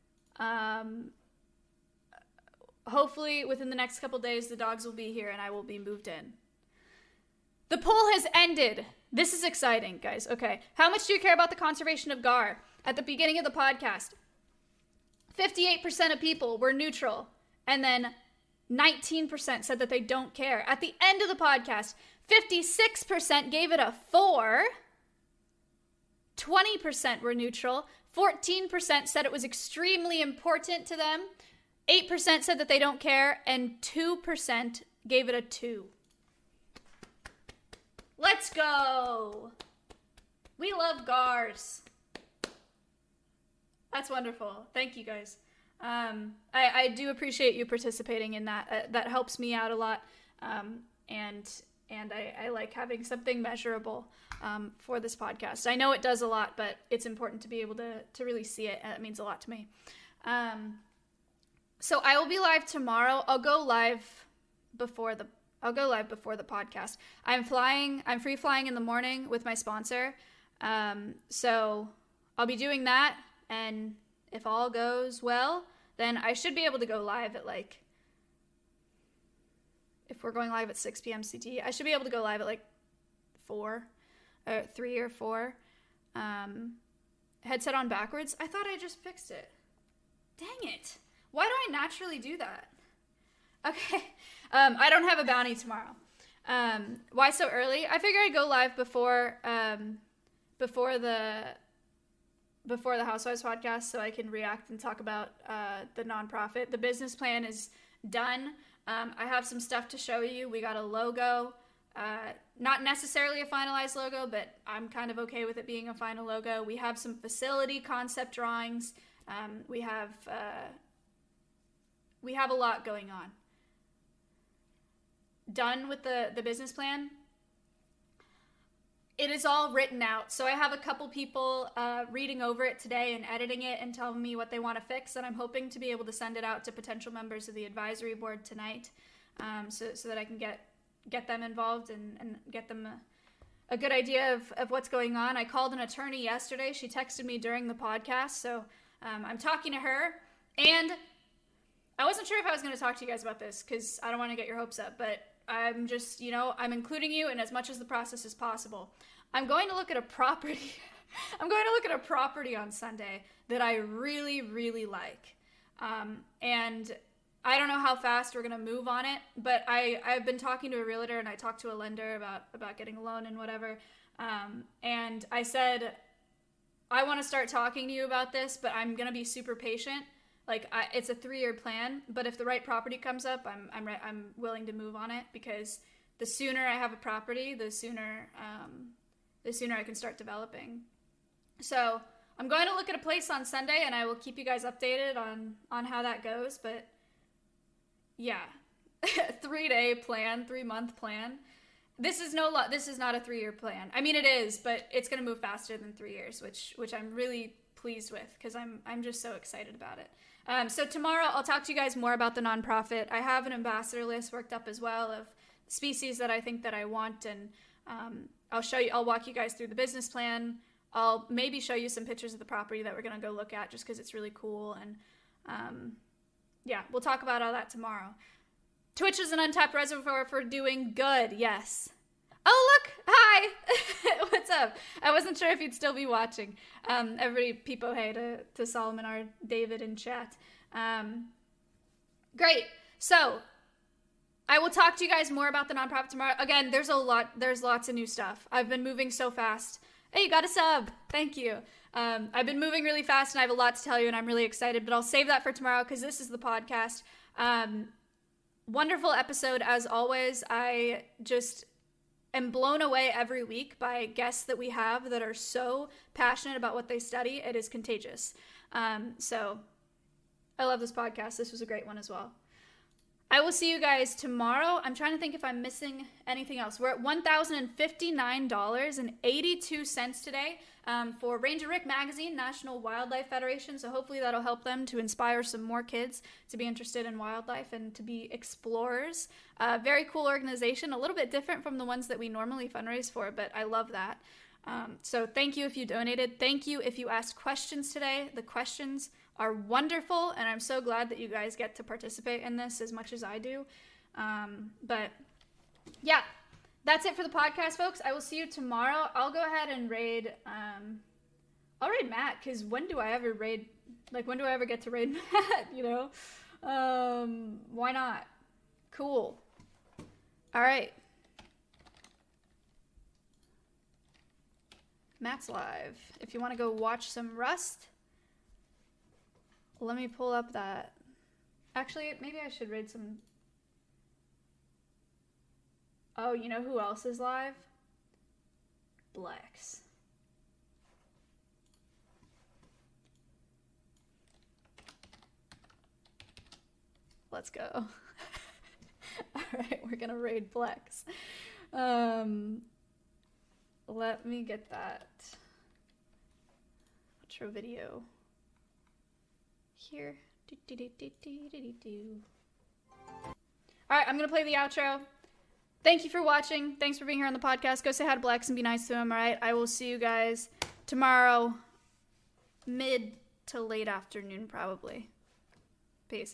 Hopefully within the next couple days, the dogs will be here and I will be moved in. The poll has ended. This is exciting, guys. Okay. How much do you care about the conservation of Gar? At the beginning of the podcast, 58% of people were neutral, and then 19% said that they don't care. At the end of the podcast, 56% gave it a 4, 20% were neutral, 14% said it was extremely important to them, 8% said that they don't care, and 2% gave it a 2. Let's go! We love Gars. That's wonderful. Thank you, guys. I do appreciate you participating in that. That helps me out a lot. And I like having something measurable for this podcast. I know it does a lot, but it's important to be able to really see it. It means a lot to me. So I will be live tomorrow. I'll go live before the podcast. I'm free flying in the morning with my sponsor. So I'll be doing that, and if all goes well, then I should be able to go live at if we're going live at 6 p.m. CT, I should be able to go live at 3 or 4. Headset on backwards. I thought I just fixed it. Dang it. Why do I naturally do that? Okay. I don't have a bounty tomorrow. Why so early? I figure I'd go live before the Housewives podcast, so I can react and talk about the nonprofit. The business plan is done. I have some stuff to show you. We got a logo, not necessarily a finalized logo, but I'm kind of okay with it being a final logo. We have some facility concept drawings. We have a lot going on. Done with the business plan. It is all written out, so I have a couple people reading over it today and editing it and telling me what they want to fix, and I'm hoping to be able to send it out to potential members of the advisory board tonight, so that I can get them involved and get them a good idea of what's going on. I called an attorney yesterday. She texted me during the podcast, so I'm talking to her, and I wasn't sure if I was going to talk to you guys about this because I don't want to get your hopes up, but I'm just, I'm including you in as much as the process as possible. I'm going to look at a property. I'm going to look at a property on Sunday that I really, really like. And I don't know how fast we're going to move on it, but I've been talking to a realtor and I talked to a lender about getting a loan and whatever. And I said, I want to start talking to you about this, but I'm going to be super patient. Like, it's a 3-year plan, but if the right property comes up, I'm willing to move on it, because the sooner I have a property, the sooner I can start developing. So I'm going to look at a place on Sunday, and I will keep you guys updated on how that goes. But yeah, 3-day plan, 3-month plan. This is not a 3-year plan. I mean, it is, but it's going to move faster than 3 years, which I'm really pleased with, because I'm just so excited about it. So tomorrow I'll talk to you guys more about the nonprofit. I have an ambassador list worked up as well of species that I think that I want, and I'll walk you guys through the business plan. I'll maybe show you some pictures of the property that we're going to go look at, just because it's really cool. And yeah, we'll talk about all that tomorrow. Twitch is an untapped reservoir for doing good. Yes. Oh, look. Hi. What's up? I wasn't sure if you'd still be watching. Everybody peepo hey to Solomon R. David in chat. Great. So I will talk to you guys more about the nonprofit tomorrow. Again, there's lots of new stuff. I've been moving so fast. Hey, you got a sub. Thank you. I've been moving really fast, and I have a lot to tell you, and I'm really excited, but I'll save that for tomorrow, because this is the podcast. Wonderful episode, as always. I just am blown away every week by guests that we have that are so passionate about what they study. It is contagious. So I love this podcast. This was a great one as well. I will see you guys tomorrow. I'm trying to think if I'm missing anything else. We're at $1,059.82 today for Ranger Rick Magazine, National Wildlife Federation. So hopefully that'll help them to inspire some more kids to be interested in wildlife and to be explorers. Very cool organization, a little bit different from the ones that we normally fundraise for, but I love that. So thank you if you donated. Thank you if you asked questions today. The questions are wonderful, and I'm so glad that you guys get to participate in this as much as I do. But yeah, that's it for the podcast, folks. I will see you tomorrow. I'll go ahead and raid, I'll raid Matt, because when do I ever get to raid Matt, why not? Cool. All right. Matt's live. If you want to go watch some Rust, let me pull up that. Actually, maybe I should raid some. Oh, you know who else is live? Blex. Let's go. All right, we're gonna raid Blex. Let me get that outro video here. All right, I'm gonna play the outro. Thank you for watching. Thanks for being here on the podcast. Go say hi to Blex and be nice to him. All right, I will see you guys tomorrow, mid to late afternoon, probably. Peace.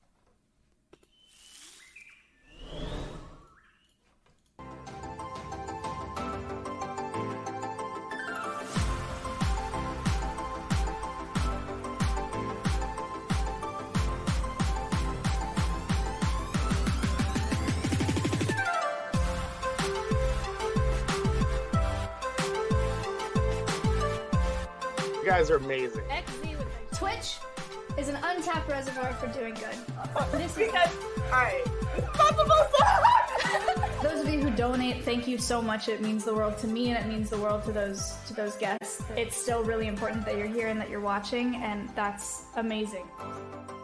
You guys are amazing. Twitch is an untapped reservoir for doing good. Those of you who donate, thank you so much. It means the world to me, and it means the world to those guests. It's still really important that you're here and that you're watching, and that's amazing.